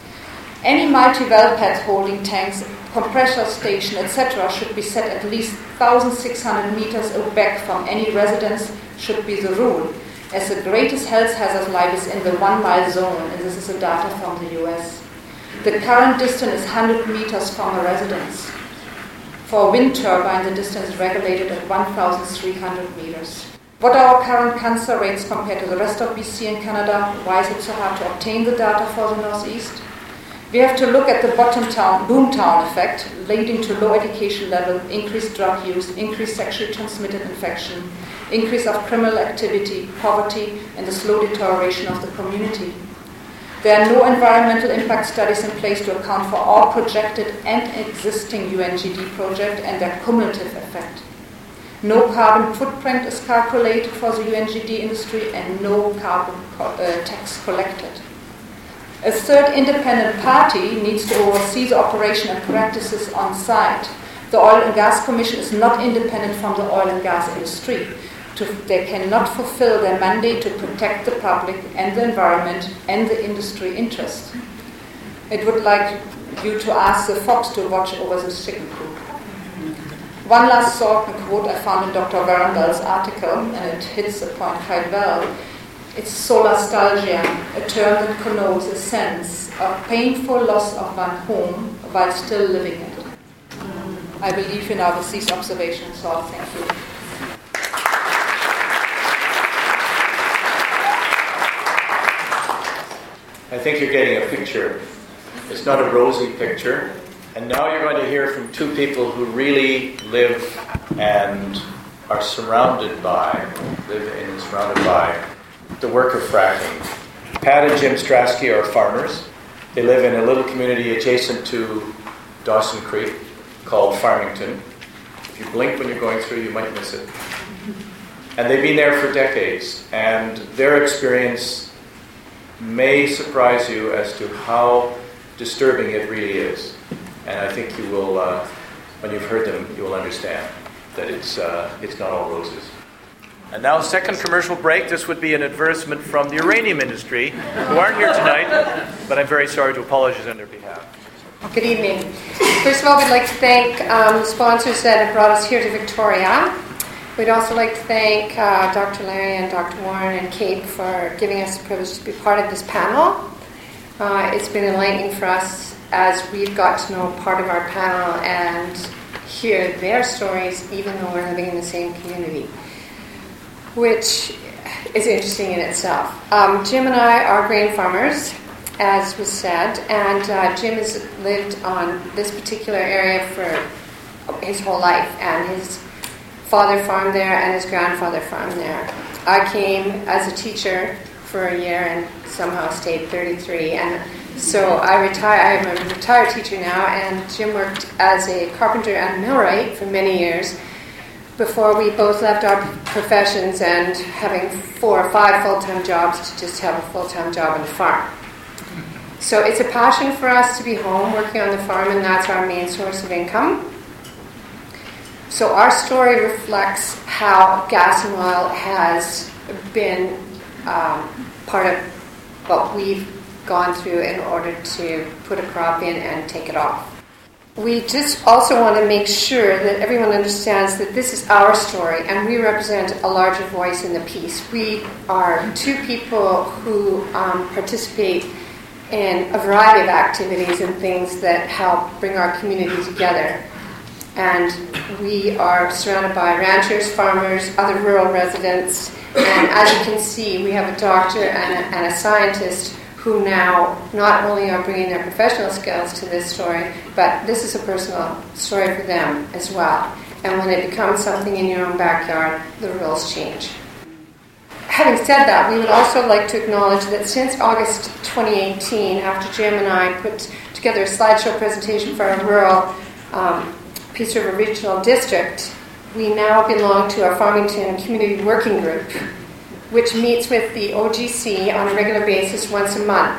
[SPEAKER 4] Any multi-well pads holding tanks, compressor station, etc. should be set at least 1,600 meters back from any residence should be the rule, as the greatest health hazards lie within the 1 mile zone, and this is the data from the US. The current distance is 100 meters from a residence. For a wind turbine, the distance is regulated at 1,300 meters. What are our current cancer rates compared to the rest of BC and Canada? Why is it so hard to obtain the data for the Northeast? We have to look at the boomtown effect, leading to low education level, increased drug use, increased sexually transmitted infection, increase of criminal activity, poverty, and the slow deterioration of the community. There are no environmental impact studies in place to account for all projected and existing UNGD projects and their cumulative effect. No carbon footprint is calculated for the UNGD industry, and no carbon tax collected. A third independent party needs to oversee the operation and practices on site. The Oil and Gas Commission is not independent from the oil and gas industry. They cannot fulfill their mandate to protect the public and the environment and the industry interest. It would like you to ask the fox to watch over the chicken coop. One last thought and quote I found in Dr. Varandal's article, and it hits the point quite well. It's solastalgia, a term that connotes a sense of painful loss of one home while still living in it. I believe you now with these observations, so thank you.
[SPEAKER 1] I think you're getting a picture. It's not a rosy picture. And now you're going to hear from two people who really live and are surrounded by the work of fracking. Pat and Jim Strasky are farmers. They live in a little community adjacent to Dawson Creek called Farmington. If you blink when you're going through, you might miss it. And they've been there for decades. And their experience may surprise you as to how disturbing it really is. And I think you will, when you've heard them, you will understand that it's not all roses. And now, second commercial break. This would be an advertisement from the uranium industry, who aren't here tonight, but I'm very sorry to apologize on their behalf.
[SPEAKER 5] Good evening. First of all, we'd like to thank the sponsors that have brought us here to Victoria. We'd also like to thank Dr. Larry and Dr. Warren and Kate for giving us the privilege to be part of this panel. It's been enlightening for us as we've got to know part of our panel and hear their stories, even though we're living in the same community, which is interesting in itself. Jim and I are grain farmers, as was said, and Jim has lived on this particular area for his whole life, and his father farmed there and his grandfather farmed there. I came as a teacher for a year and somehow stayed 33, and so I'm a retired teacher now, and Jim worked as a carpenter and millwright for many years before we both left our professions and having 4 or 5 full-time jobs to just have a full-time job on the farm. So it's a passion for us to be home working on the farm, and that's our main source of income. So our story reflects how gas and oil has been part of what we've gone through in order to put a crop in and take it off. We just also want to make sure that everyone understands that this is our story and we represent a larger voice in the piece. We are two people who participate in a variety of activities and things that help bring our community together. And we are surrounded by ranchers, farmers, other rural residents, and as you can see, we have a doctor and a scientist who now not only are bringing their professional skills to this story, but this is a personal story for them as well. And when it becomes something in your own backyard, the rules change. Having said that, we would also like to acknowledge that since August 2018, after Jim and I put together a slideshow presentation for our rural Peace River Regional District, we now belong to our Farmington Community Working Group, which meets with the OGC on a regular basis once a month.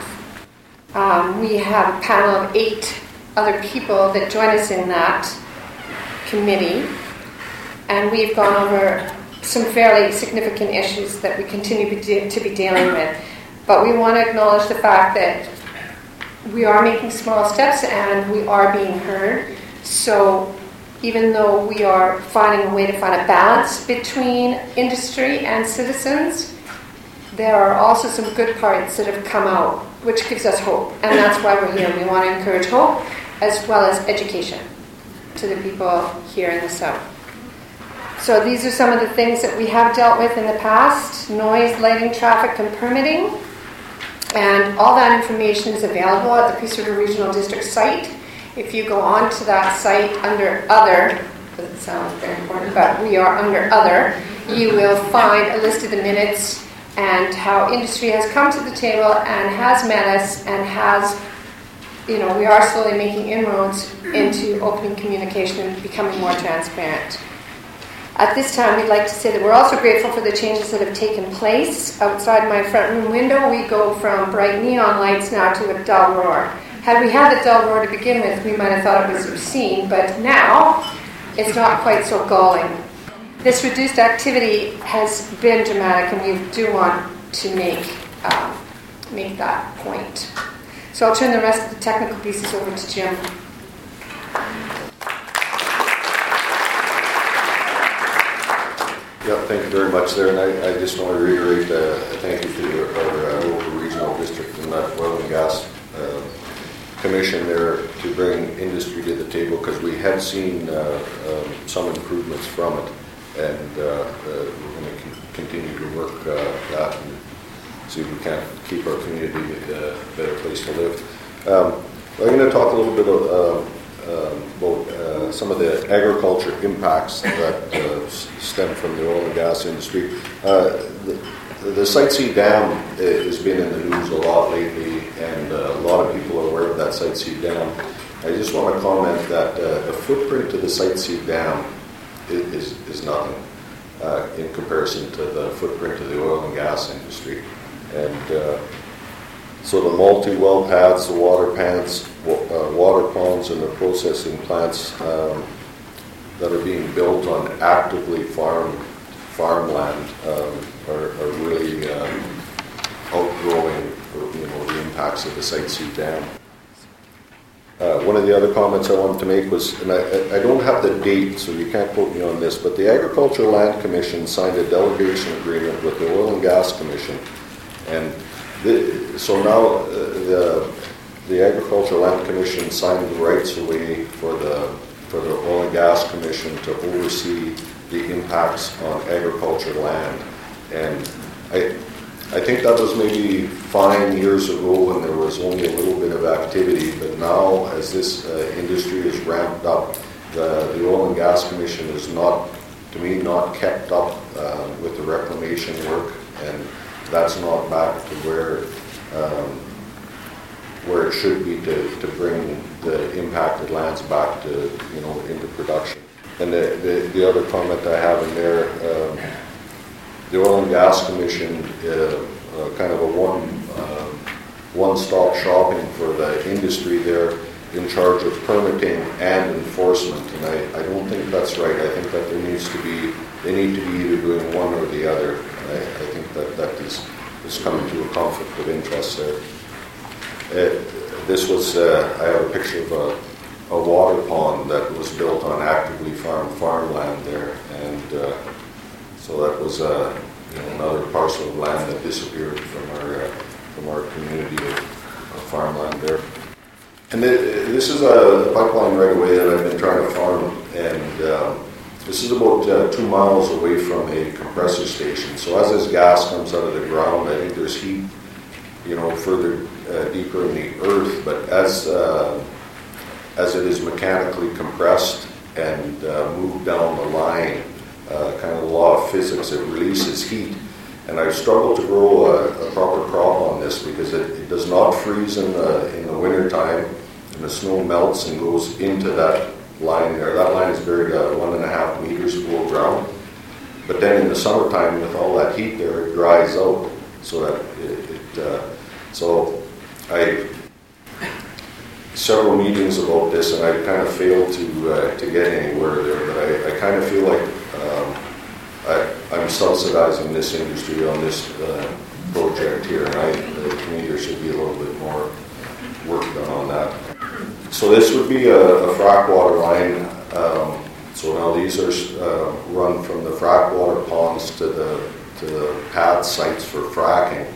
[SPEAKER 5] We have a panel of 8 other people that join us in that committee, and we've gone over some fairly significant issues that we continue to be dealing with. But we want to acknowledge the fact that we are making small steps and we are being heard. So even though we are finding a way to find a balance between industry and citizens, there are also some good parts that have come out, which gives us hope. And that's why we're here. We want to encourage hope as well as education to the people here in the South. So these are some of the things that we have dealt with in the past: noise, lighting, traffic, and permitting. And all that information is available at the Peace River Regional District site. If you go on to that site under Other, doesn't sound very important, but we are under Other, you will find a list of the minutes and how industry has come to the table and has met us and has, we are slowly making inroads into opening communication and becoming more transparent. At this time, we'd like to say that we're also grateful for the changes that have taken place. Outside my front room window, we go from bright neon lights now to a dull roar. Had we had the dull roar to begin with, we might have thought it was obscene, but now it's not quite so galling. This reduced activity has been dramatic, and we do want to make that point. So I'll turn the rest of the technical pieces over to Jim.
[SPEAKER 6] Yeah, thank you very much there, and I just want to reiterate a thank you to our local regional district and that oil and gas commission there to bring industry to the table, because we have seen some improvements from it, and we're going to continue to work that and see if we can keep our community a better place to live. I'm going to talk a little bit about some of the agriculture impacts that stem from the oil and gas industry. The Site C Dam has been in the news a lot lately, and a lot of people are aware of that Site C Dam. I just want to comment that the footprint of the Site C Dam is nothing in comparison to the footprint of the oil and gas industry. And so the multi-well pads, the water ponds, and the processing plants that are being built on actively farmland are really outgrowing the impacts of the Site C Dam. One of the other comments I wanted to make was, and I don't have the date, so you can't quote me on this, but the Agricultural Land Commission signed a delegation agreement with the Oil and Gas Commission, and so now the Agricultural Land Commission signed the rights away for the Oil and Gas Commission to oversee the impacts on agriculture land. And I think that was maybe 5 years ago when there was only a little bit of activity, but now as this industry is ramped up, the Oil and Gas Commission is not kept up with the reclamation work, and that's not back to where it should be to bring the impacted lands back to into production. And the other comment I have in there, the Oil and Gas Commission, kind of a one-stop shopping for the industry there, in charge of permitting and enforcement, and I don't think that's right. I think that they need to be either doing one or the other. I think that is coming to a conflict of interest there. This was, I have a picture of a water pond that was built on actively farmland there, and so that was another parcel of land that disappeared from our community of farmland there. And this is a pipeline right away that I've been trying to farm, and this is about 2 miles away from a compressor station. So as this gas comes out of the ground, I think there's heat, further deeper in the earth. But as it is mechanically compressed and moved down the line, kind of the law of physics, it releases heat. And I've struggled to grow a proper crop on this because it does not freeze in the winter time, and the snow melts and goes into that line there. That line is buried 1.5 meters below ground. But then in the summertime, with all that heat there, it dries out. So that so I several meetings about this, and I kind of failed to get anywhere there. But I kind of feel like I'm subsidizing this industry on this project here, and to me there should be a little bit more work done on that. So this would be a frac water line. So now these are run from the frac water ponds to the pad sites for fracking.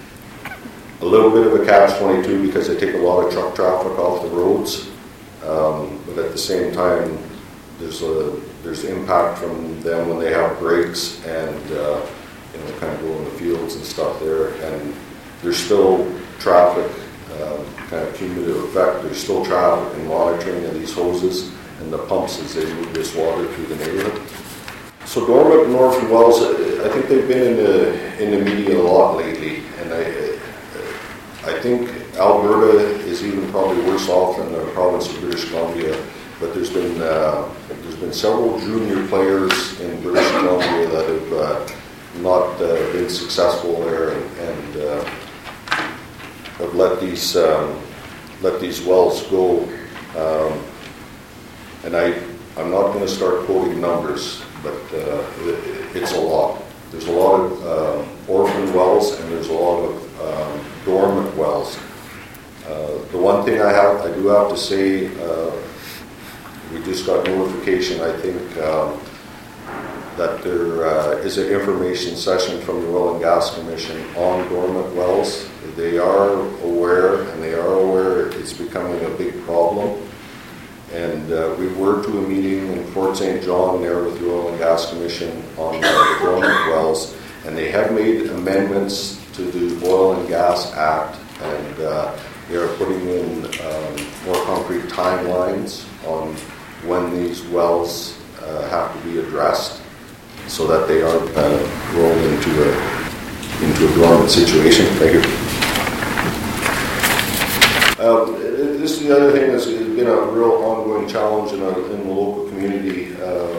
[SPEAKER 6] A little bit of a catch-22 because they take a lot of truck traffic off the roads, but at the same time, there's impact from them when they have breaks and kind of go in the fields and stuff there, and there's still traffic, kind of cumulative effect. There's still traffic and monitoring of these hoses and the pumps as they move this water through the neighborhood. So dormant and orphan wells, I think they've been in the media a lot lately, and I think Alberta is even probably worse off than the province of British Columbia but there's been several junior players in British Columbia that have not been successful there, and have let these wells go. And I'm not going to start quoting numbers, but it's a lot. There's a lot of orphan wells, and there's a lot of dormant wells. The one thing I do have to say, we just got notification, I think, that there is an information session from the Oil and Gas Commission on dormant wells. They are aware, it's becoming a big problem. And we were to a meeting in Fort St. John there with the Oil and Gas Commission on the dormant wells, and they have made amendments to the Oil and Gas Act, and they are putting in more concrete timelines on when these wells have to be addressed, so that they aren't rolled into a dormant situation. Thank you. This is the other thing that's been a real ongoing challenge in the local community.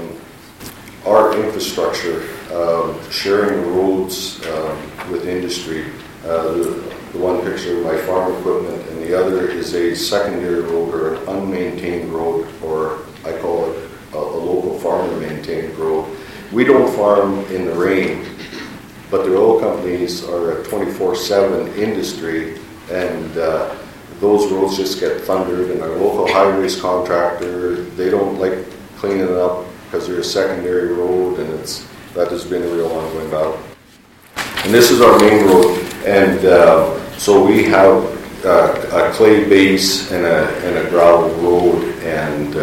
[SPEAKER 6] Our infrastructure, sharing roads with industry. The one picture of my farm equipment, and the other is a secondary road or an unmaintained road, or I call it a local farmer maintained road. We don't farm in the rain, but the oil companies are a 24/7 industry, and those roads just get thundered, and our local highways contractor, they don't like cleaning it up because they're a secondary road, and that has been a real ongoing battle. And this is our main road, and so we have a clay base and a gravel road, and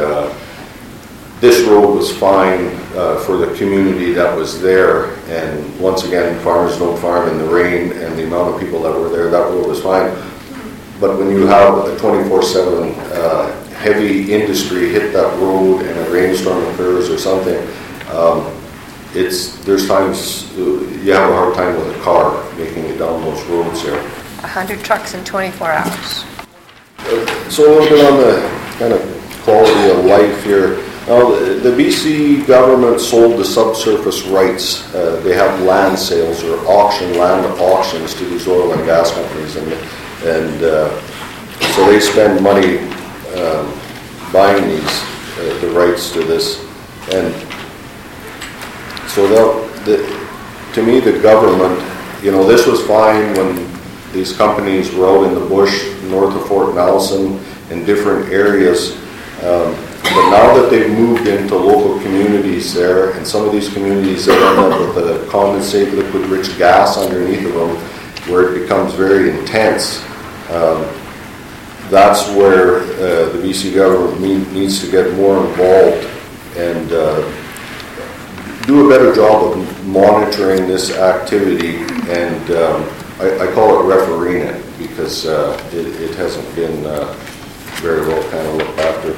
[SPEAKER 6] this road was fine for the community that was there, and once again, farmers don't farm in the rain, and the amount of people that were there, that road was fine. But when you have a 24/7 heavy industry hit that road and a rainstorm occurs or something, there's times you have a hard time with a car making it down those roads here.
[SPEAKER 5] 100 trucks in 24 hours.
[SPEAKER 6] So a little bit on the kind of quality of life here. Now, the BC government sold the subsurface rights. They have land sales or land auctions to these oil and gas companies, and so they spend money buying the rights to this. And so to me, the government, this was fine when these companies were out in the bush north of Fort Nelson in different areas. But now that they've moved into local communities there, and some of these communities that end up with the condensate liquid-rich gas underneath of them, where it becomes very intense, that's where the BC government needs to get more involved and do a better job of monitoring this activity, and I call it refereeing it, because it hasn't been very well kind of looked after.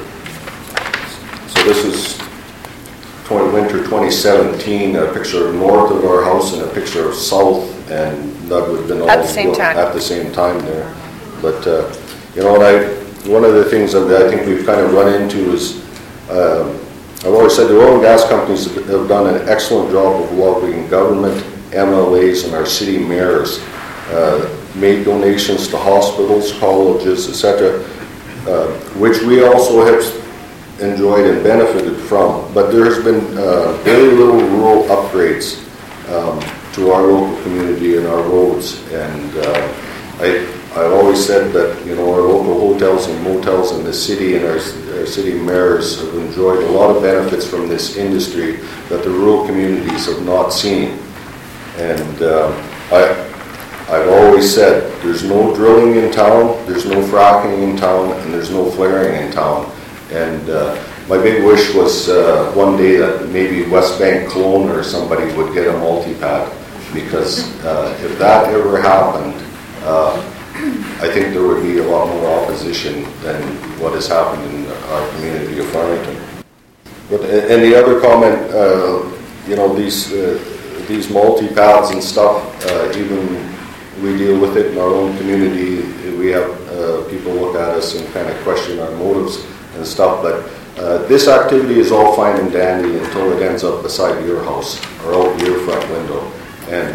[SPEAKER 6] So this is winter 2017, a picture of north of our house and a picture of south, and that would have been all
[SPEAKER 5] at the same time.
[SPEAKER 6] At the same time there. But one of the things that I think we've kind of run into is I've always said the oil and gas companies have done an excellent job of lobbying government, MLAs, and our city mayors, made donations to hospitals, colleges, etc., which we also have enjoyed and benefited from. But there has been very little rural upgrades to our local community and our roads. And I've always said that our local hotels and motels in the city and our city mayors have enjoyed a lot of benefits from this industry that the rural communities have not seen. And I've always said there's no drilling in town, there's no fracking in town, and there's no flaring in town. And my big wish was one day that maybe West Bank Clone or somebody would get a multi-pad, because if that ever happened, I think there would be a lot more opposition than what has happened in our community of Farmington. And the other comment, these multi-pads and stuff, even we deal with it in our own community. We have people look at us and kind of question our motives and stuff, but This activity is all fine and dandy until it ends up beside your house or out your front window. And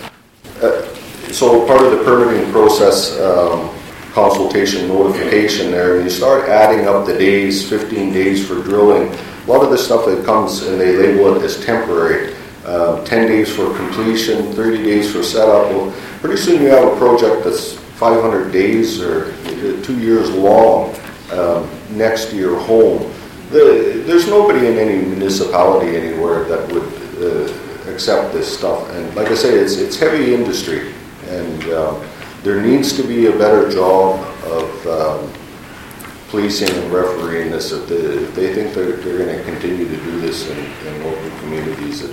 [SPEAKER 6] so part of the permitting process, consultation, notification there, when you start adding up the days, 15 days for drilling, a lot of the stuff that comes and they label it as temporary. 10 days for completion, 30 days for setup. Well, pretty soon you have a project that's 500 days or 2 years long next to your home. There's nobody in any municipality anywhere that would accept this stuff. And like I say, it's heavy industry, and there needs to be a better job of policing and refereeing this. If they think they're going to continue to do this in local communities,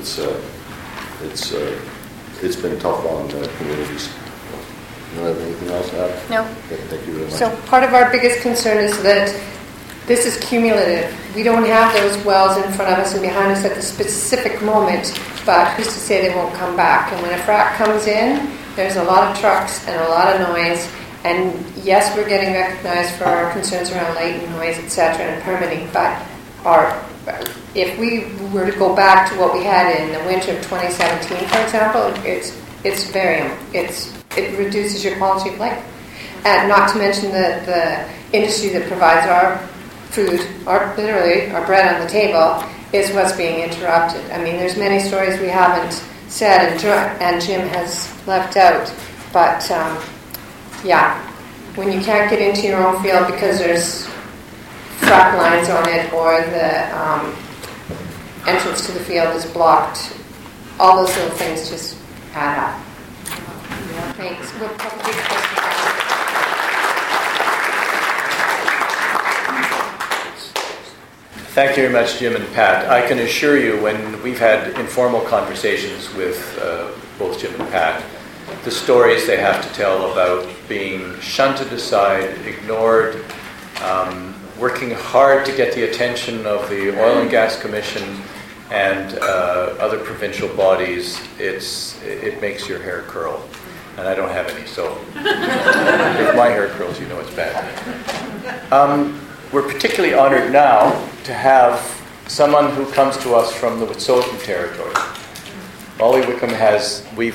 [SPEAKER 6] it's been tough on communities. You have anything else to add?
[SPEAKER 5] No.
[SPEAKER 6] Okay, thank you very much.
[SPEAKER 5] So part of our biggest concern is that this is cumulative. We don't have those wells in front of us and behind us at the specific moment, but who's to say they won't come back? And when a frac comes in, there's a lot of trucks and a lot of noise. And yes, we're getting recognized for our concerns around light and noise, etc., and permitting. But if we were to go back to what we had in the winter of 2017, for example, it reduces your quality of life. And not to mention the industry that provides our food, literally our bread on the table, is what's being interrupted. I mean, there's many stories we haven't said and Jim has left out. But when you can't get into your own field because there's frac lines on it or the entrance to the field is blocked, all those little things just add up. Thanks. We'll probably
[SPEAKER 1] Thank you very much, Jim and Pat. I can assure you, when we've had informal conversations with both Jim and Pat, the stories they have to tell about being shunted aside, ignored, working hard to get the attention of the Oil and Gas Commission and other provincial bodies, it makes your hair curl. And I don't have any, so if my hair curls, you know it's bad. We're particularly honored now to have someone who comes to us from the Wet'suwet'en territory. Molly Wickham we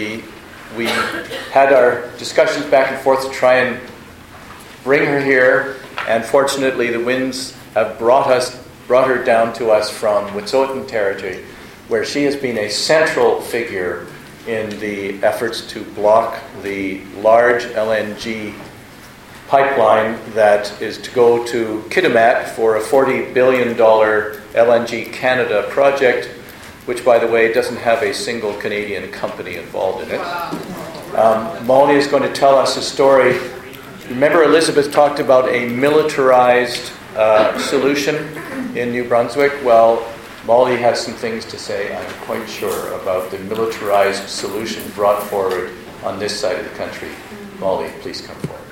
[SPEAKER 1] had our discussions back and forth to try and bring her here, and fortunately the winds have brought her down to us from Wet'suwet'en territory, where she has been a central figure in the efforts to block the large LNG pipeline that is to go to Kitimat for a $40 billion LNG Canada project, which, by the way, doesn't have a single Canadian company involved in it. Molly is going to tell us a story. Remember, Elizabeth talked about a militarized solution in New Brunswick? Well, Molly has some things to say, I'm quite sure, about the militarized solution brought forward on this side of the country. Molly, please come forward.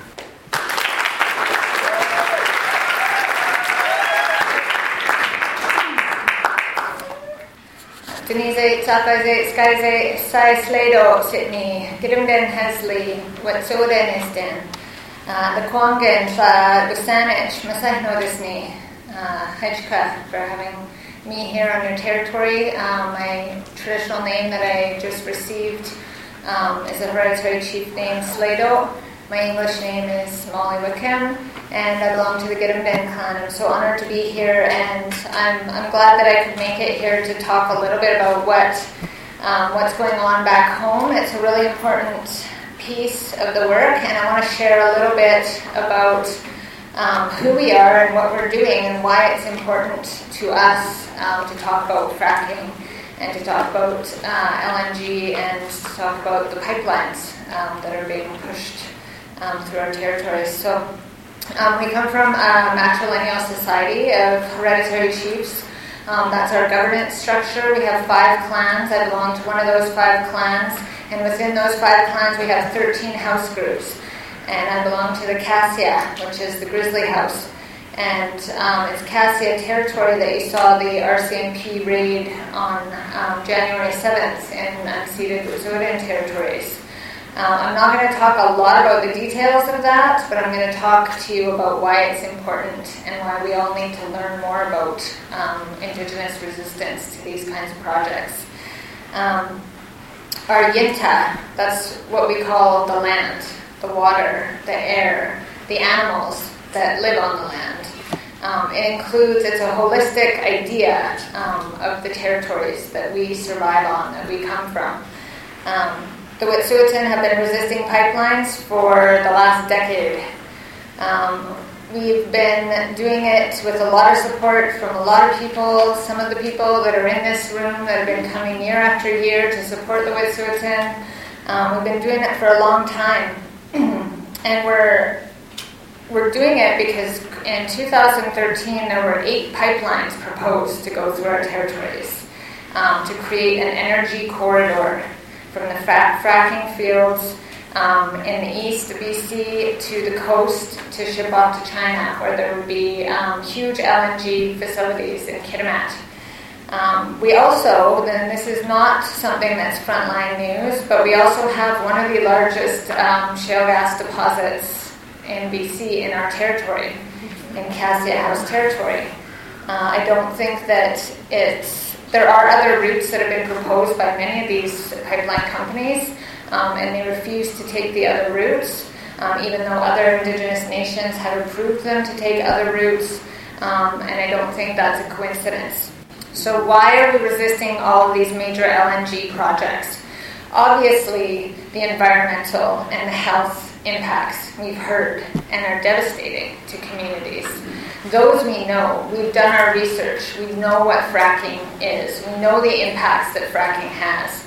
[SPEAKER 7] Denise, Tsakaze, Skyze, Sai Slado, Sydney, Gidimden Hesley, Wet'suwet'en Isden, the Kwangan, Lusanich, Masahno Disney, Hedgeka, for having me here on your territory. My traditional name that I just received is a hereditary chief named Slado. My English name is Molly Wickham, and I belong to the Gidimden clan. I'm so honored to be here, and I'm glad that I could make it here to talk a little bit about what's going on back home. It's a really important piece of the work, and I want to share a little bit about who we are and what we're doing and why it's important to us to talk about fracking and to talk about LNG and to talk about the pipelines that are being pushed through our territories. So we come from a matrilineal society of hereditary chiefs. That's our governance structure. We have 5 clans. I belong to one of those 5 clans. And within those 5 clans, we have 13 house groups. And I belong to the Cassia, which is the Grizzly House. And it's Cassia territory that you saw the RCMP raid on January 7th in unceded Wet'suwet'en territories. I'm not going to talk a lot about the details of that, but I'm going to talk to you about why it's important and why we all need to learn more about Indigenous resistance to these kinds of projects. Our Yinta, that's what we call the land, the water, the air, the animals that live on the land. It's a holistic idea of the territories that we survive on, that we come from. The Wet'suwet'en have been resisting pipelines for the last decade. We've been doing it with a lot of support from a lot of people. Some of the people that are in this room that have been coming year after year to support the Wet'suwet'en. We've been doing it for a long time. And we're doing it because in 2013 there were 8 pipelines proposed to go through our territories to create an energy corridor from the fracking fields in the east of BC to the coast to ship off to China, where there would be huge LNG facilities in Kitimat. We also, and this is not something that's frontline news, but we also have one of the largest shale gas deposits in BC in our territory, in Cassia House territory. I don't think that there are other routes that have been proposed by many of these pipeline companies, and they refuse to take the other routes, even though other Indigenous nations have approved them to take other routes, and I don't think that's a coincidence. So why are we resisting all of these major LNG projects? Obviously, the environmental and the health impacts we've heard and are devastating to communities. Those we know. We've done our research. We know what fracking is. We know the impacts that fracking has.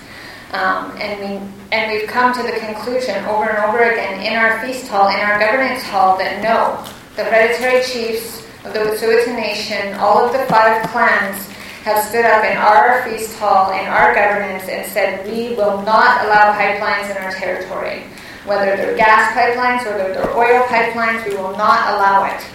[SPEAKER 7] And we've come to the conclusion over and over again in our feast hall, in our governance hall, that no, the hereditary chiefs of the Wet'suwet'en Nation, all of the 5 clans, have stood up in our feast hall, in our governance, and said we will not allow pipelines in our territory. Whether they're gas pipelines, whether they're oil pipelines, we will not allow it.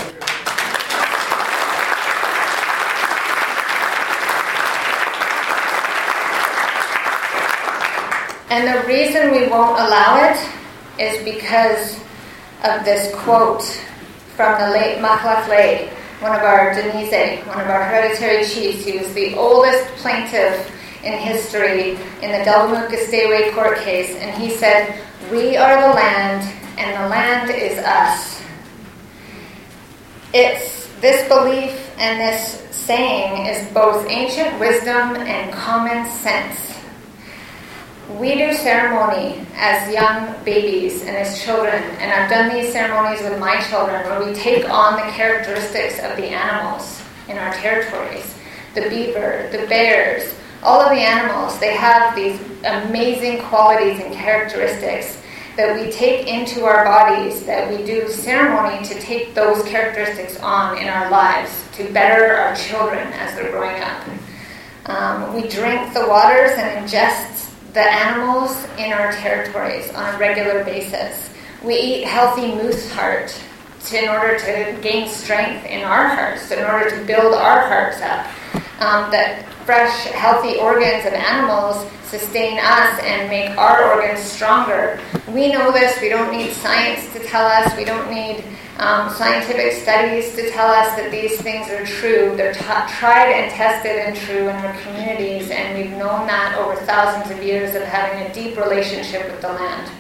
[SPEAKER 7] And the reason we won't allow it is because of this quote from the late Machlachlay, one of our Denise, one of our hereditary chiefs. He was the oldest plaintiff in history in the Delgamuukw-Gisdaywa court case, and he said, "We are the land, and the land is us." This belief and this saying is both ancient wisdom and common sense. We do ceremony as young babies and as children, and I've done these ceremonies with my children where we take on the characteristics of the animals in our territories. The beaver, the bears, all of the animals, they have these amazing qualities and characteristics that we take into our bodies, that we do ceremony to take those characteristics on in our lives to better our children as they're growing up. We drink the waters and ingest the animals in our territories on a regular basis. We eat healthy moose heart in order to gain strength in our hearts, in order to build our hearts up. That fresh, healthy organs of animals sustain us and make our organs stronger. We know this. We don't need science to tell us. We don't need scientific studies to tell us that these things are true. They're tried and tested and true in our communities, and we've known that over thousands of years of having a deep relationship with the land.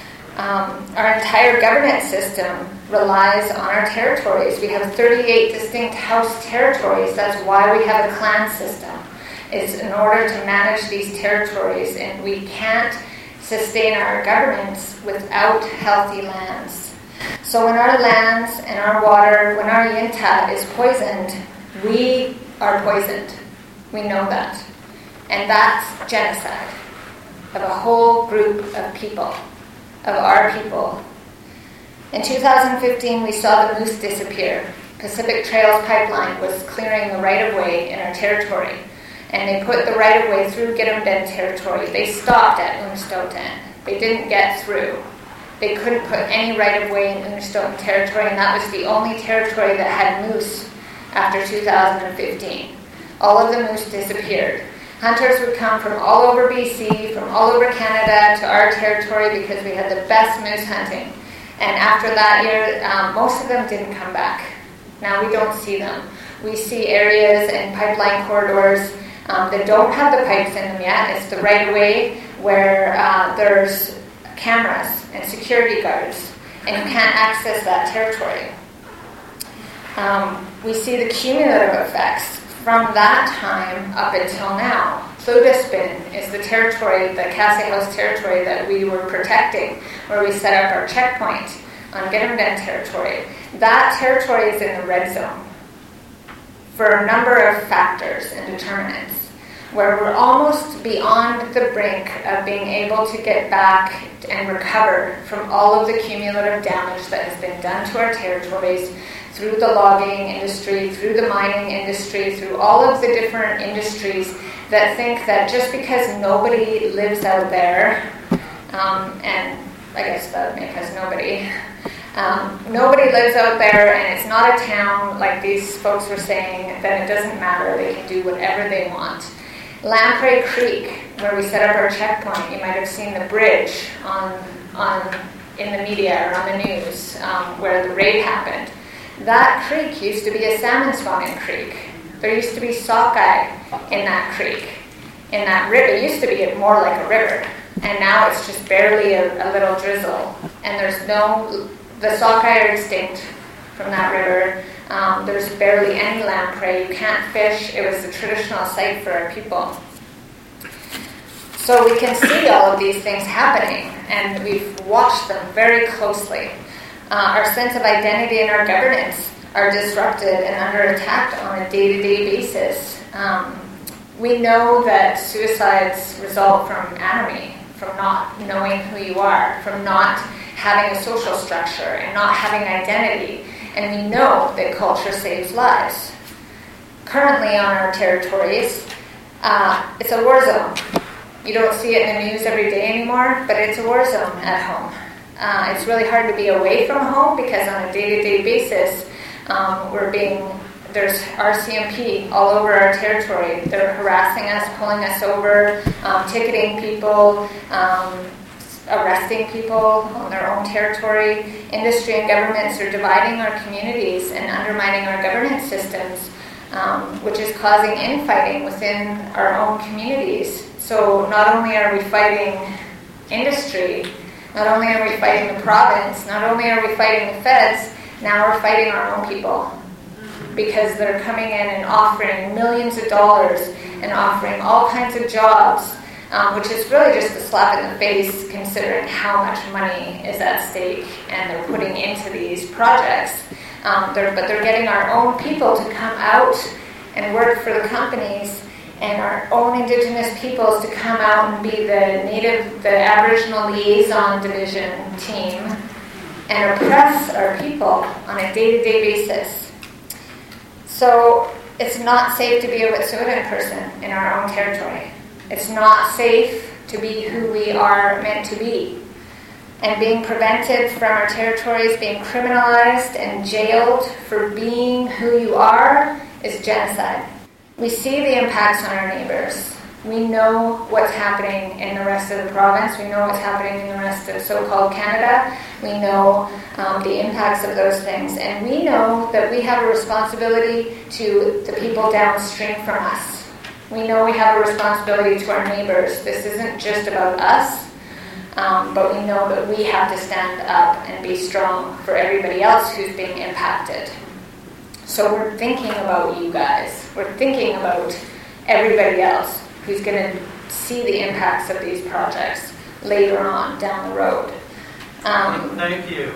[SPEAKER 7] Our entire governance system relies on our territories. We have 38 distinct house territories. That's why we have a clan system. It's in order to manage these territories, and we can't sustain our governance without healthy lands. So when our lands and our water, when our Yinta is poisoned, we are poisoned. We know that. And that's genocide of a whole group of people, of our people. In 2015, we saw the moose disappear. Pacific Trails Pipeline was clearing the right-of-way in our territory, and they put the right-of-way through Gidimt'en territory. They stopped at Unistoten. They didn't get through. They couldn't put any right-of-way in Unistoten territory, and that was the only territory that had moose after 2015. All of the moose disappeared. Hunters would come from all over BC, from all over Canada to our territory because we had the best moose hunting. And after that year, most of them didn't come back. Now we don't see them. We see areas and pipeline corridors that don't have the pipes in them yet. It's the right-of-way where there's cameras and security guards, and you can't access that territory. We see the cumulative effects from that time up until now. Pludaspin is the territory, the Cassie House territory that we were protecting, where we set up our checkpoint on Gitumden territory. That territory is in the red zone for a number of factors and determinants, where we're almost beyond the brink of being able to get back and recover from all of the cumulative damage that has been done to our territories through the logging industry, through the mining industry, through all of the different industries that think that just because nobody lives out there, and I guess that would make us nobody, nobody lives out there and it's not a town like these folks were saying, then it doesn't matter, they can do whatever they want. Lamprey Creek, where we set up our checkpoint, you might have seen the bridge in the media or on the news where the raid happened. That creek used to be a salmon spawning creek. There used to be sockeye in that creek. In that river, it used to be more like a river, and now it's just barely a little drizzle. And the sockeye are extinct from that river. There's barely any lamprey. You can't fish. It was a traditional site for our people. So we can see all of these things happening, and we've watched them very closely. Our sense of identity and our governance are disrupted and under attack on a day-to-day basis. We know that suicides result from anomie, from not knowing who you are, from not having a social structure and not having identity. And we know that culture saves lives. Currently on our territories, it's a war zone. You don't see it in the news every day anymore, but it's a war zone at home. It's really hard to be away from home because on a day-to-day basis, there's RCMP all over our territory. They're harassing us, pulling us over, ticketing people, arresting people on their own territory. Industry and governments are dividing our communities and undermining our governance systems, which is causing infighting within our own communities. So not only are we fighting industry, not only are we fighting the province, not only are we fighting the feds, now we're fighting our own people because they're coming in and offering millions of dollars and offering all kinds of jobs, which is really just a slap in the face considering how much money is at stake and they're putting into these projects. But they're getting our own people to come out and work for the companies and our own Indigenous peoples to come out and be the Aboriginal Liaison Division team and oppress our people on a day-to-day basis. So it's not safe to be a Wet'suwet'en person in our own territory. It's not safe to be who we are meant to be. And being prevented from our territories, being criminalized and jailed for being who you are is genocide. We see the impacts on our neighbors. We know what's happening in the rest of the province. We know what's happening in the rest of so-called Canada. We know the impacts of those things. And we know that we have a responsibility to the people downstream from us. We know we have a responsibility to our neighbors. This isn't just about us, but we know that we have to stand up and be strong for everybody else who's being impacted. So we're thinking about you guys. We're thinking about everybody else who's going to see the impacts of these projects later on down the road.
[SPEAKER 8] Thank you.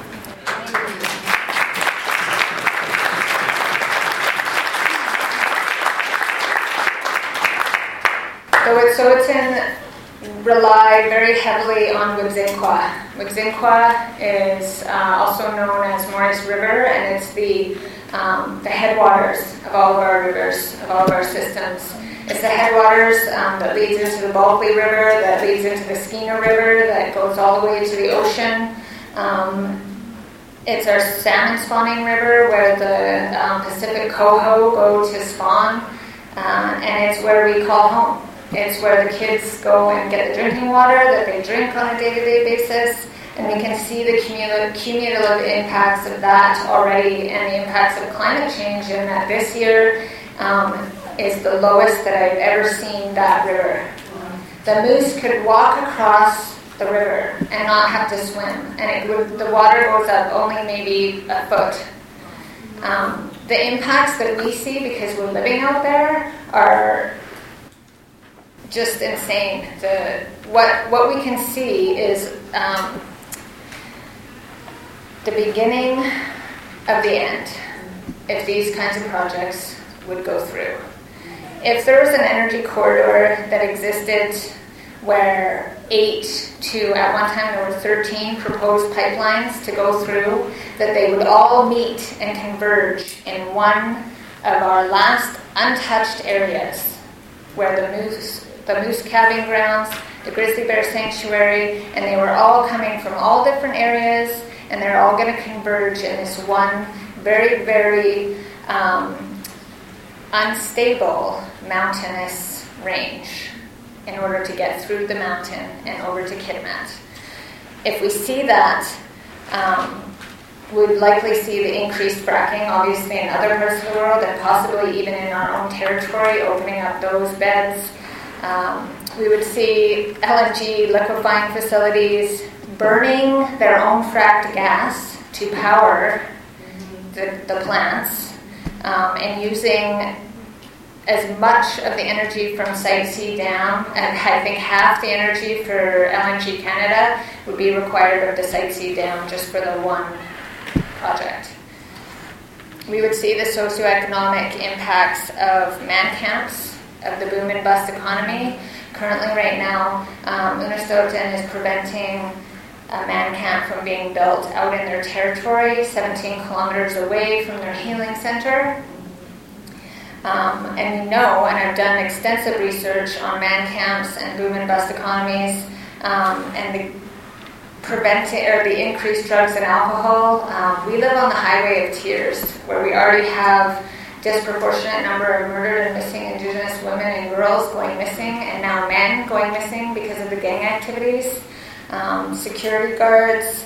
[SPEAKER 7] So Wet'suwet'en rely very heavily on Wedzin-Kwa. Wedzin-Kwa is also known as Maurice River, and it's the headwaters of all of our rivers, of all of our systems. It's the headwaters that leads into the Bulkley River, that leads into the Skeena River, that goes all the way to the ocean. It's our salmon spawning river where the Pacific coho go to spawn, and it's where we call home. It's where the kids go and get the drinking water that they drink on a day-to-day basis. And we can see the cumulative impacts of that already and the impacts of climate change in that this year is the lowest that I've ever seen that river. The moose could walk across the river and not have to swim, and the water goes up only maybe a foot. The impacts that we see because we're living out there are just insane. What we can see is the beginning of the end if these kinds of projects would go through. If there was an energy corridor that existed where 8 to, at one time there were 13 proposed pipelines to go through, that they would all meet and converge in one of our last untouched areas where the moose calving grounds, the grizzly bear sanctuary, and they were all coming from all different areas, and they're all going to converge in this one very, very unstable mountainous range in order to get through the mountain and over to Kitimat. If we see that, we'd likely see the increased fracking, obviously, in other parts of the world and possibly even in our own territory, opening up those beds. We would see LNG liquefying facilities burning their own fracked gas to power the plants and using as much of the energy from Site C down, and I think half the energy for LNG Canada would be required of the Site C down just for the one project. We would see the socioeconomic impacts of man camps, of the boom and bust economy. Currently, right now, Unistoten is preventing a man camp from being built out in their territory, 17 kilometers away from their healing center. And we know, and I've done extensive research on man camps and boom and bust economies, and the increased drugs and alcohol. We live on the highway of tears, where we already have disproportionate number of murdered and missing Indigenous women and girls going missing, and now men going missing because of the gang activities, security guards,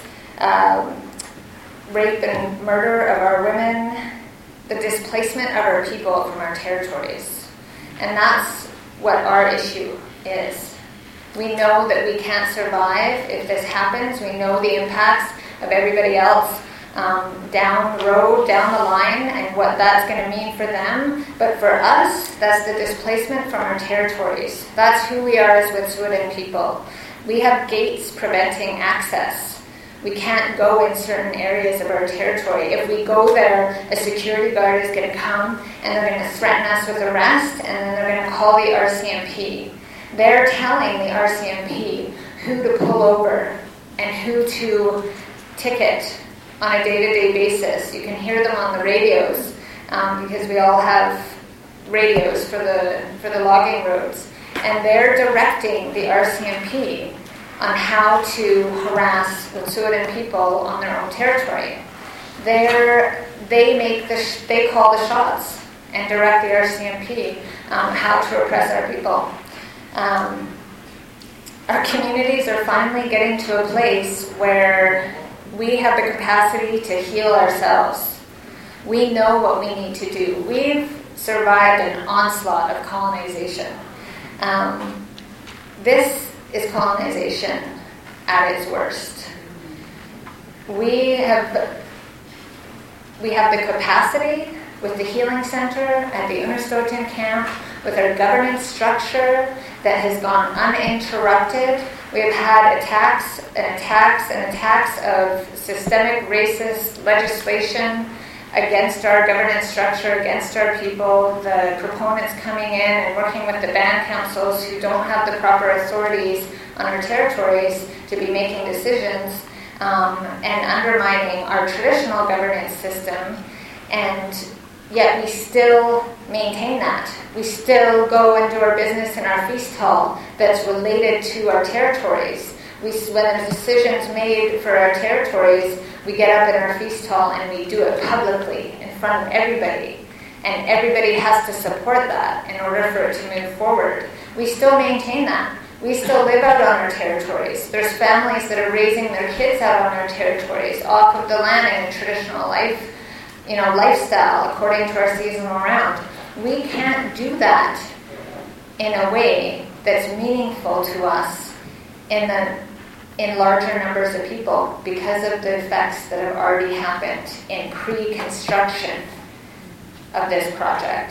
[SPEAKER 7] rape and murder of our women, the displacement of our people from our territories. And that's what our issue is. We know that we can't survive if this happens. We know the impacts of everybody else down the road, down the line, and what that's going to mean for them. But for us, that's the displacement from our territories. That's who we are as Wet'suwet'en people. We have gates preventing access. We can't go in certain areas of our territory. If we go there, a security guard is going to come and they're going to threaten us with arrest, and then they're going to call the RCMP. They're telling the RCMP who to pull over and who to ticket on a day-to-day basis. You can hear them on the radios because we all have radios for the logging roads. And they're directing the RCMP on how to harass Wet'suwet'en people on their own territory. They call the shots and direct the RCMP how to oppress our people. Our communities are finally getting to a place where we have the capacity to heal ourselves. We know what we need to do. We've survived an onslaught of colonization. This is colonization at its worst. We have the capacity with the healing center at the Unistoten camp, with our governance structure that has gone uninterrupted. We have had attacks of systemic racist legislation against our governance structure, against our people, the proponents coming in and working with the band councils who don't have the proper authorities on our territories to be making decisions, and undermining our traditional governance system. And yet we still maintain that. We still go and do our business in our feast hall that's related to our territories. When there's decisions made for our territories, we get up in our feast hall and we do it publicly in front of everybody. and everybody has to support that in order for it to move forward. We still maintain that. We still live out on our territories. There's families that are raising their kids out on our territories, off of the land in a traditional lifestyle according to our seasonal round. We can't do that in a way that's meaningful to us in larger numbers of people because of the effects that have already happened in pre-construction of this project.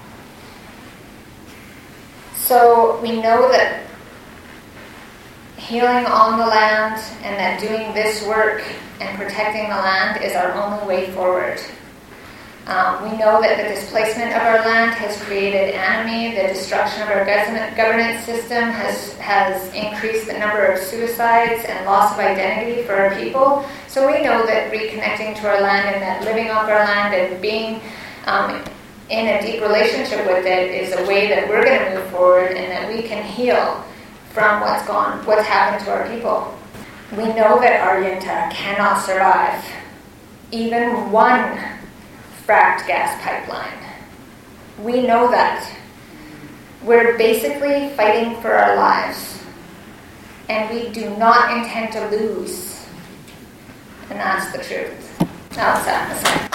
[SPEAKER 7] So we know that healing on the land and that doing this work and protecting the land is our only way forward. We know that the displacement of our land has created enemy. The destruction of our governance system has increased the number of suicides and loss of identity for our people. So we know that reconnecting to our land and that living off our land and being in a deep relationship with it is a way that we're going to move forward and that we can heal from what's happened to our people. We know that our Yinta cannot survive even one fracked gas pipeline. We know that. We're basically fighting for our lives, and we do not intend to lose. And that's the truth. That's that.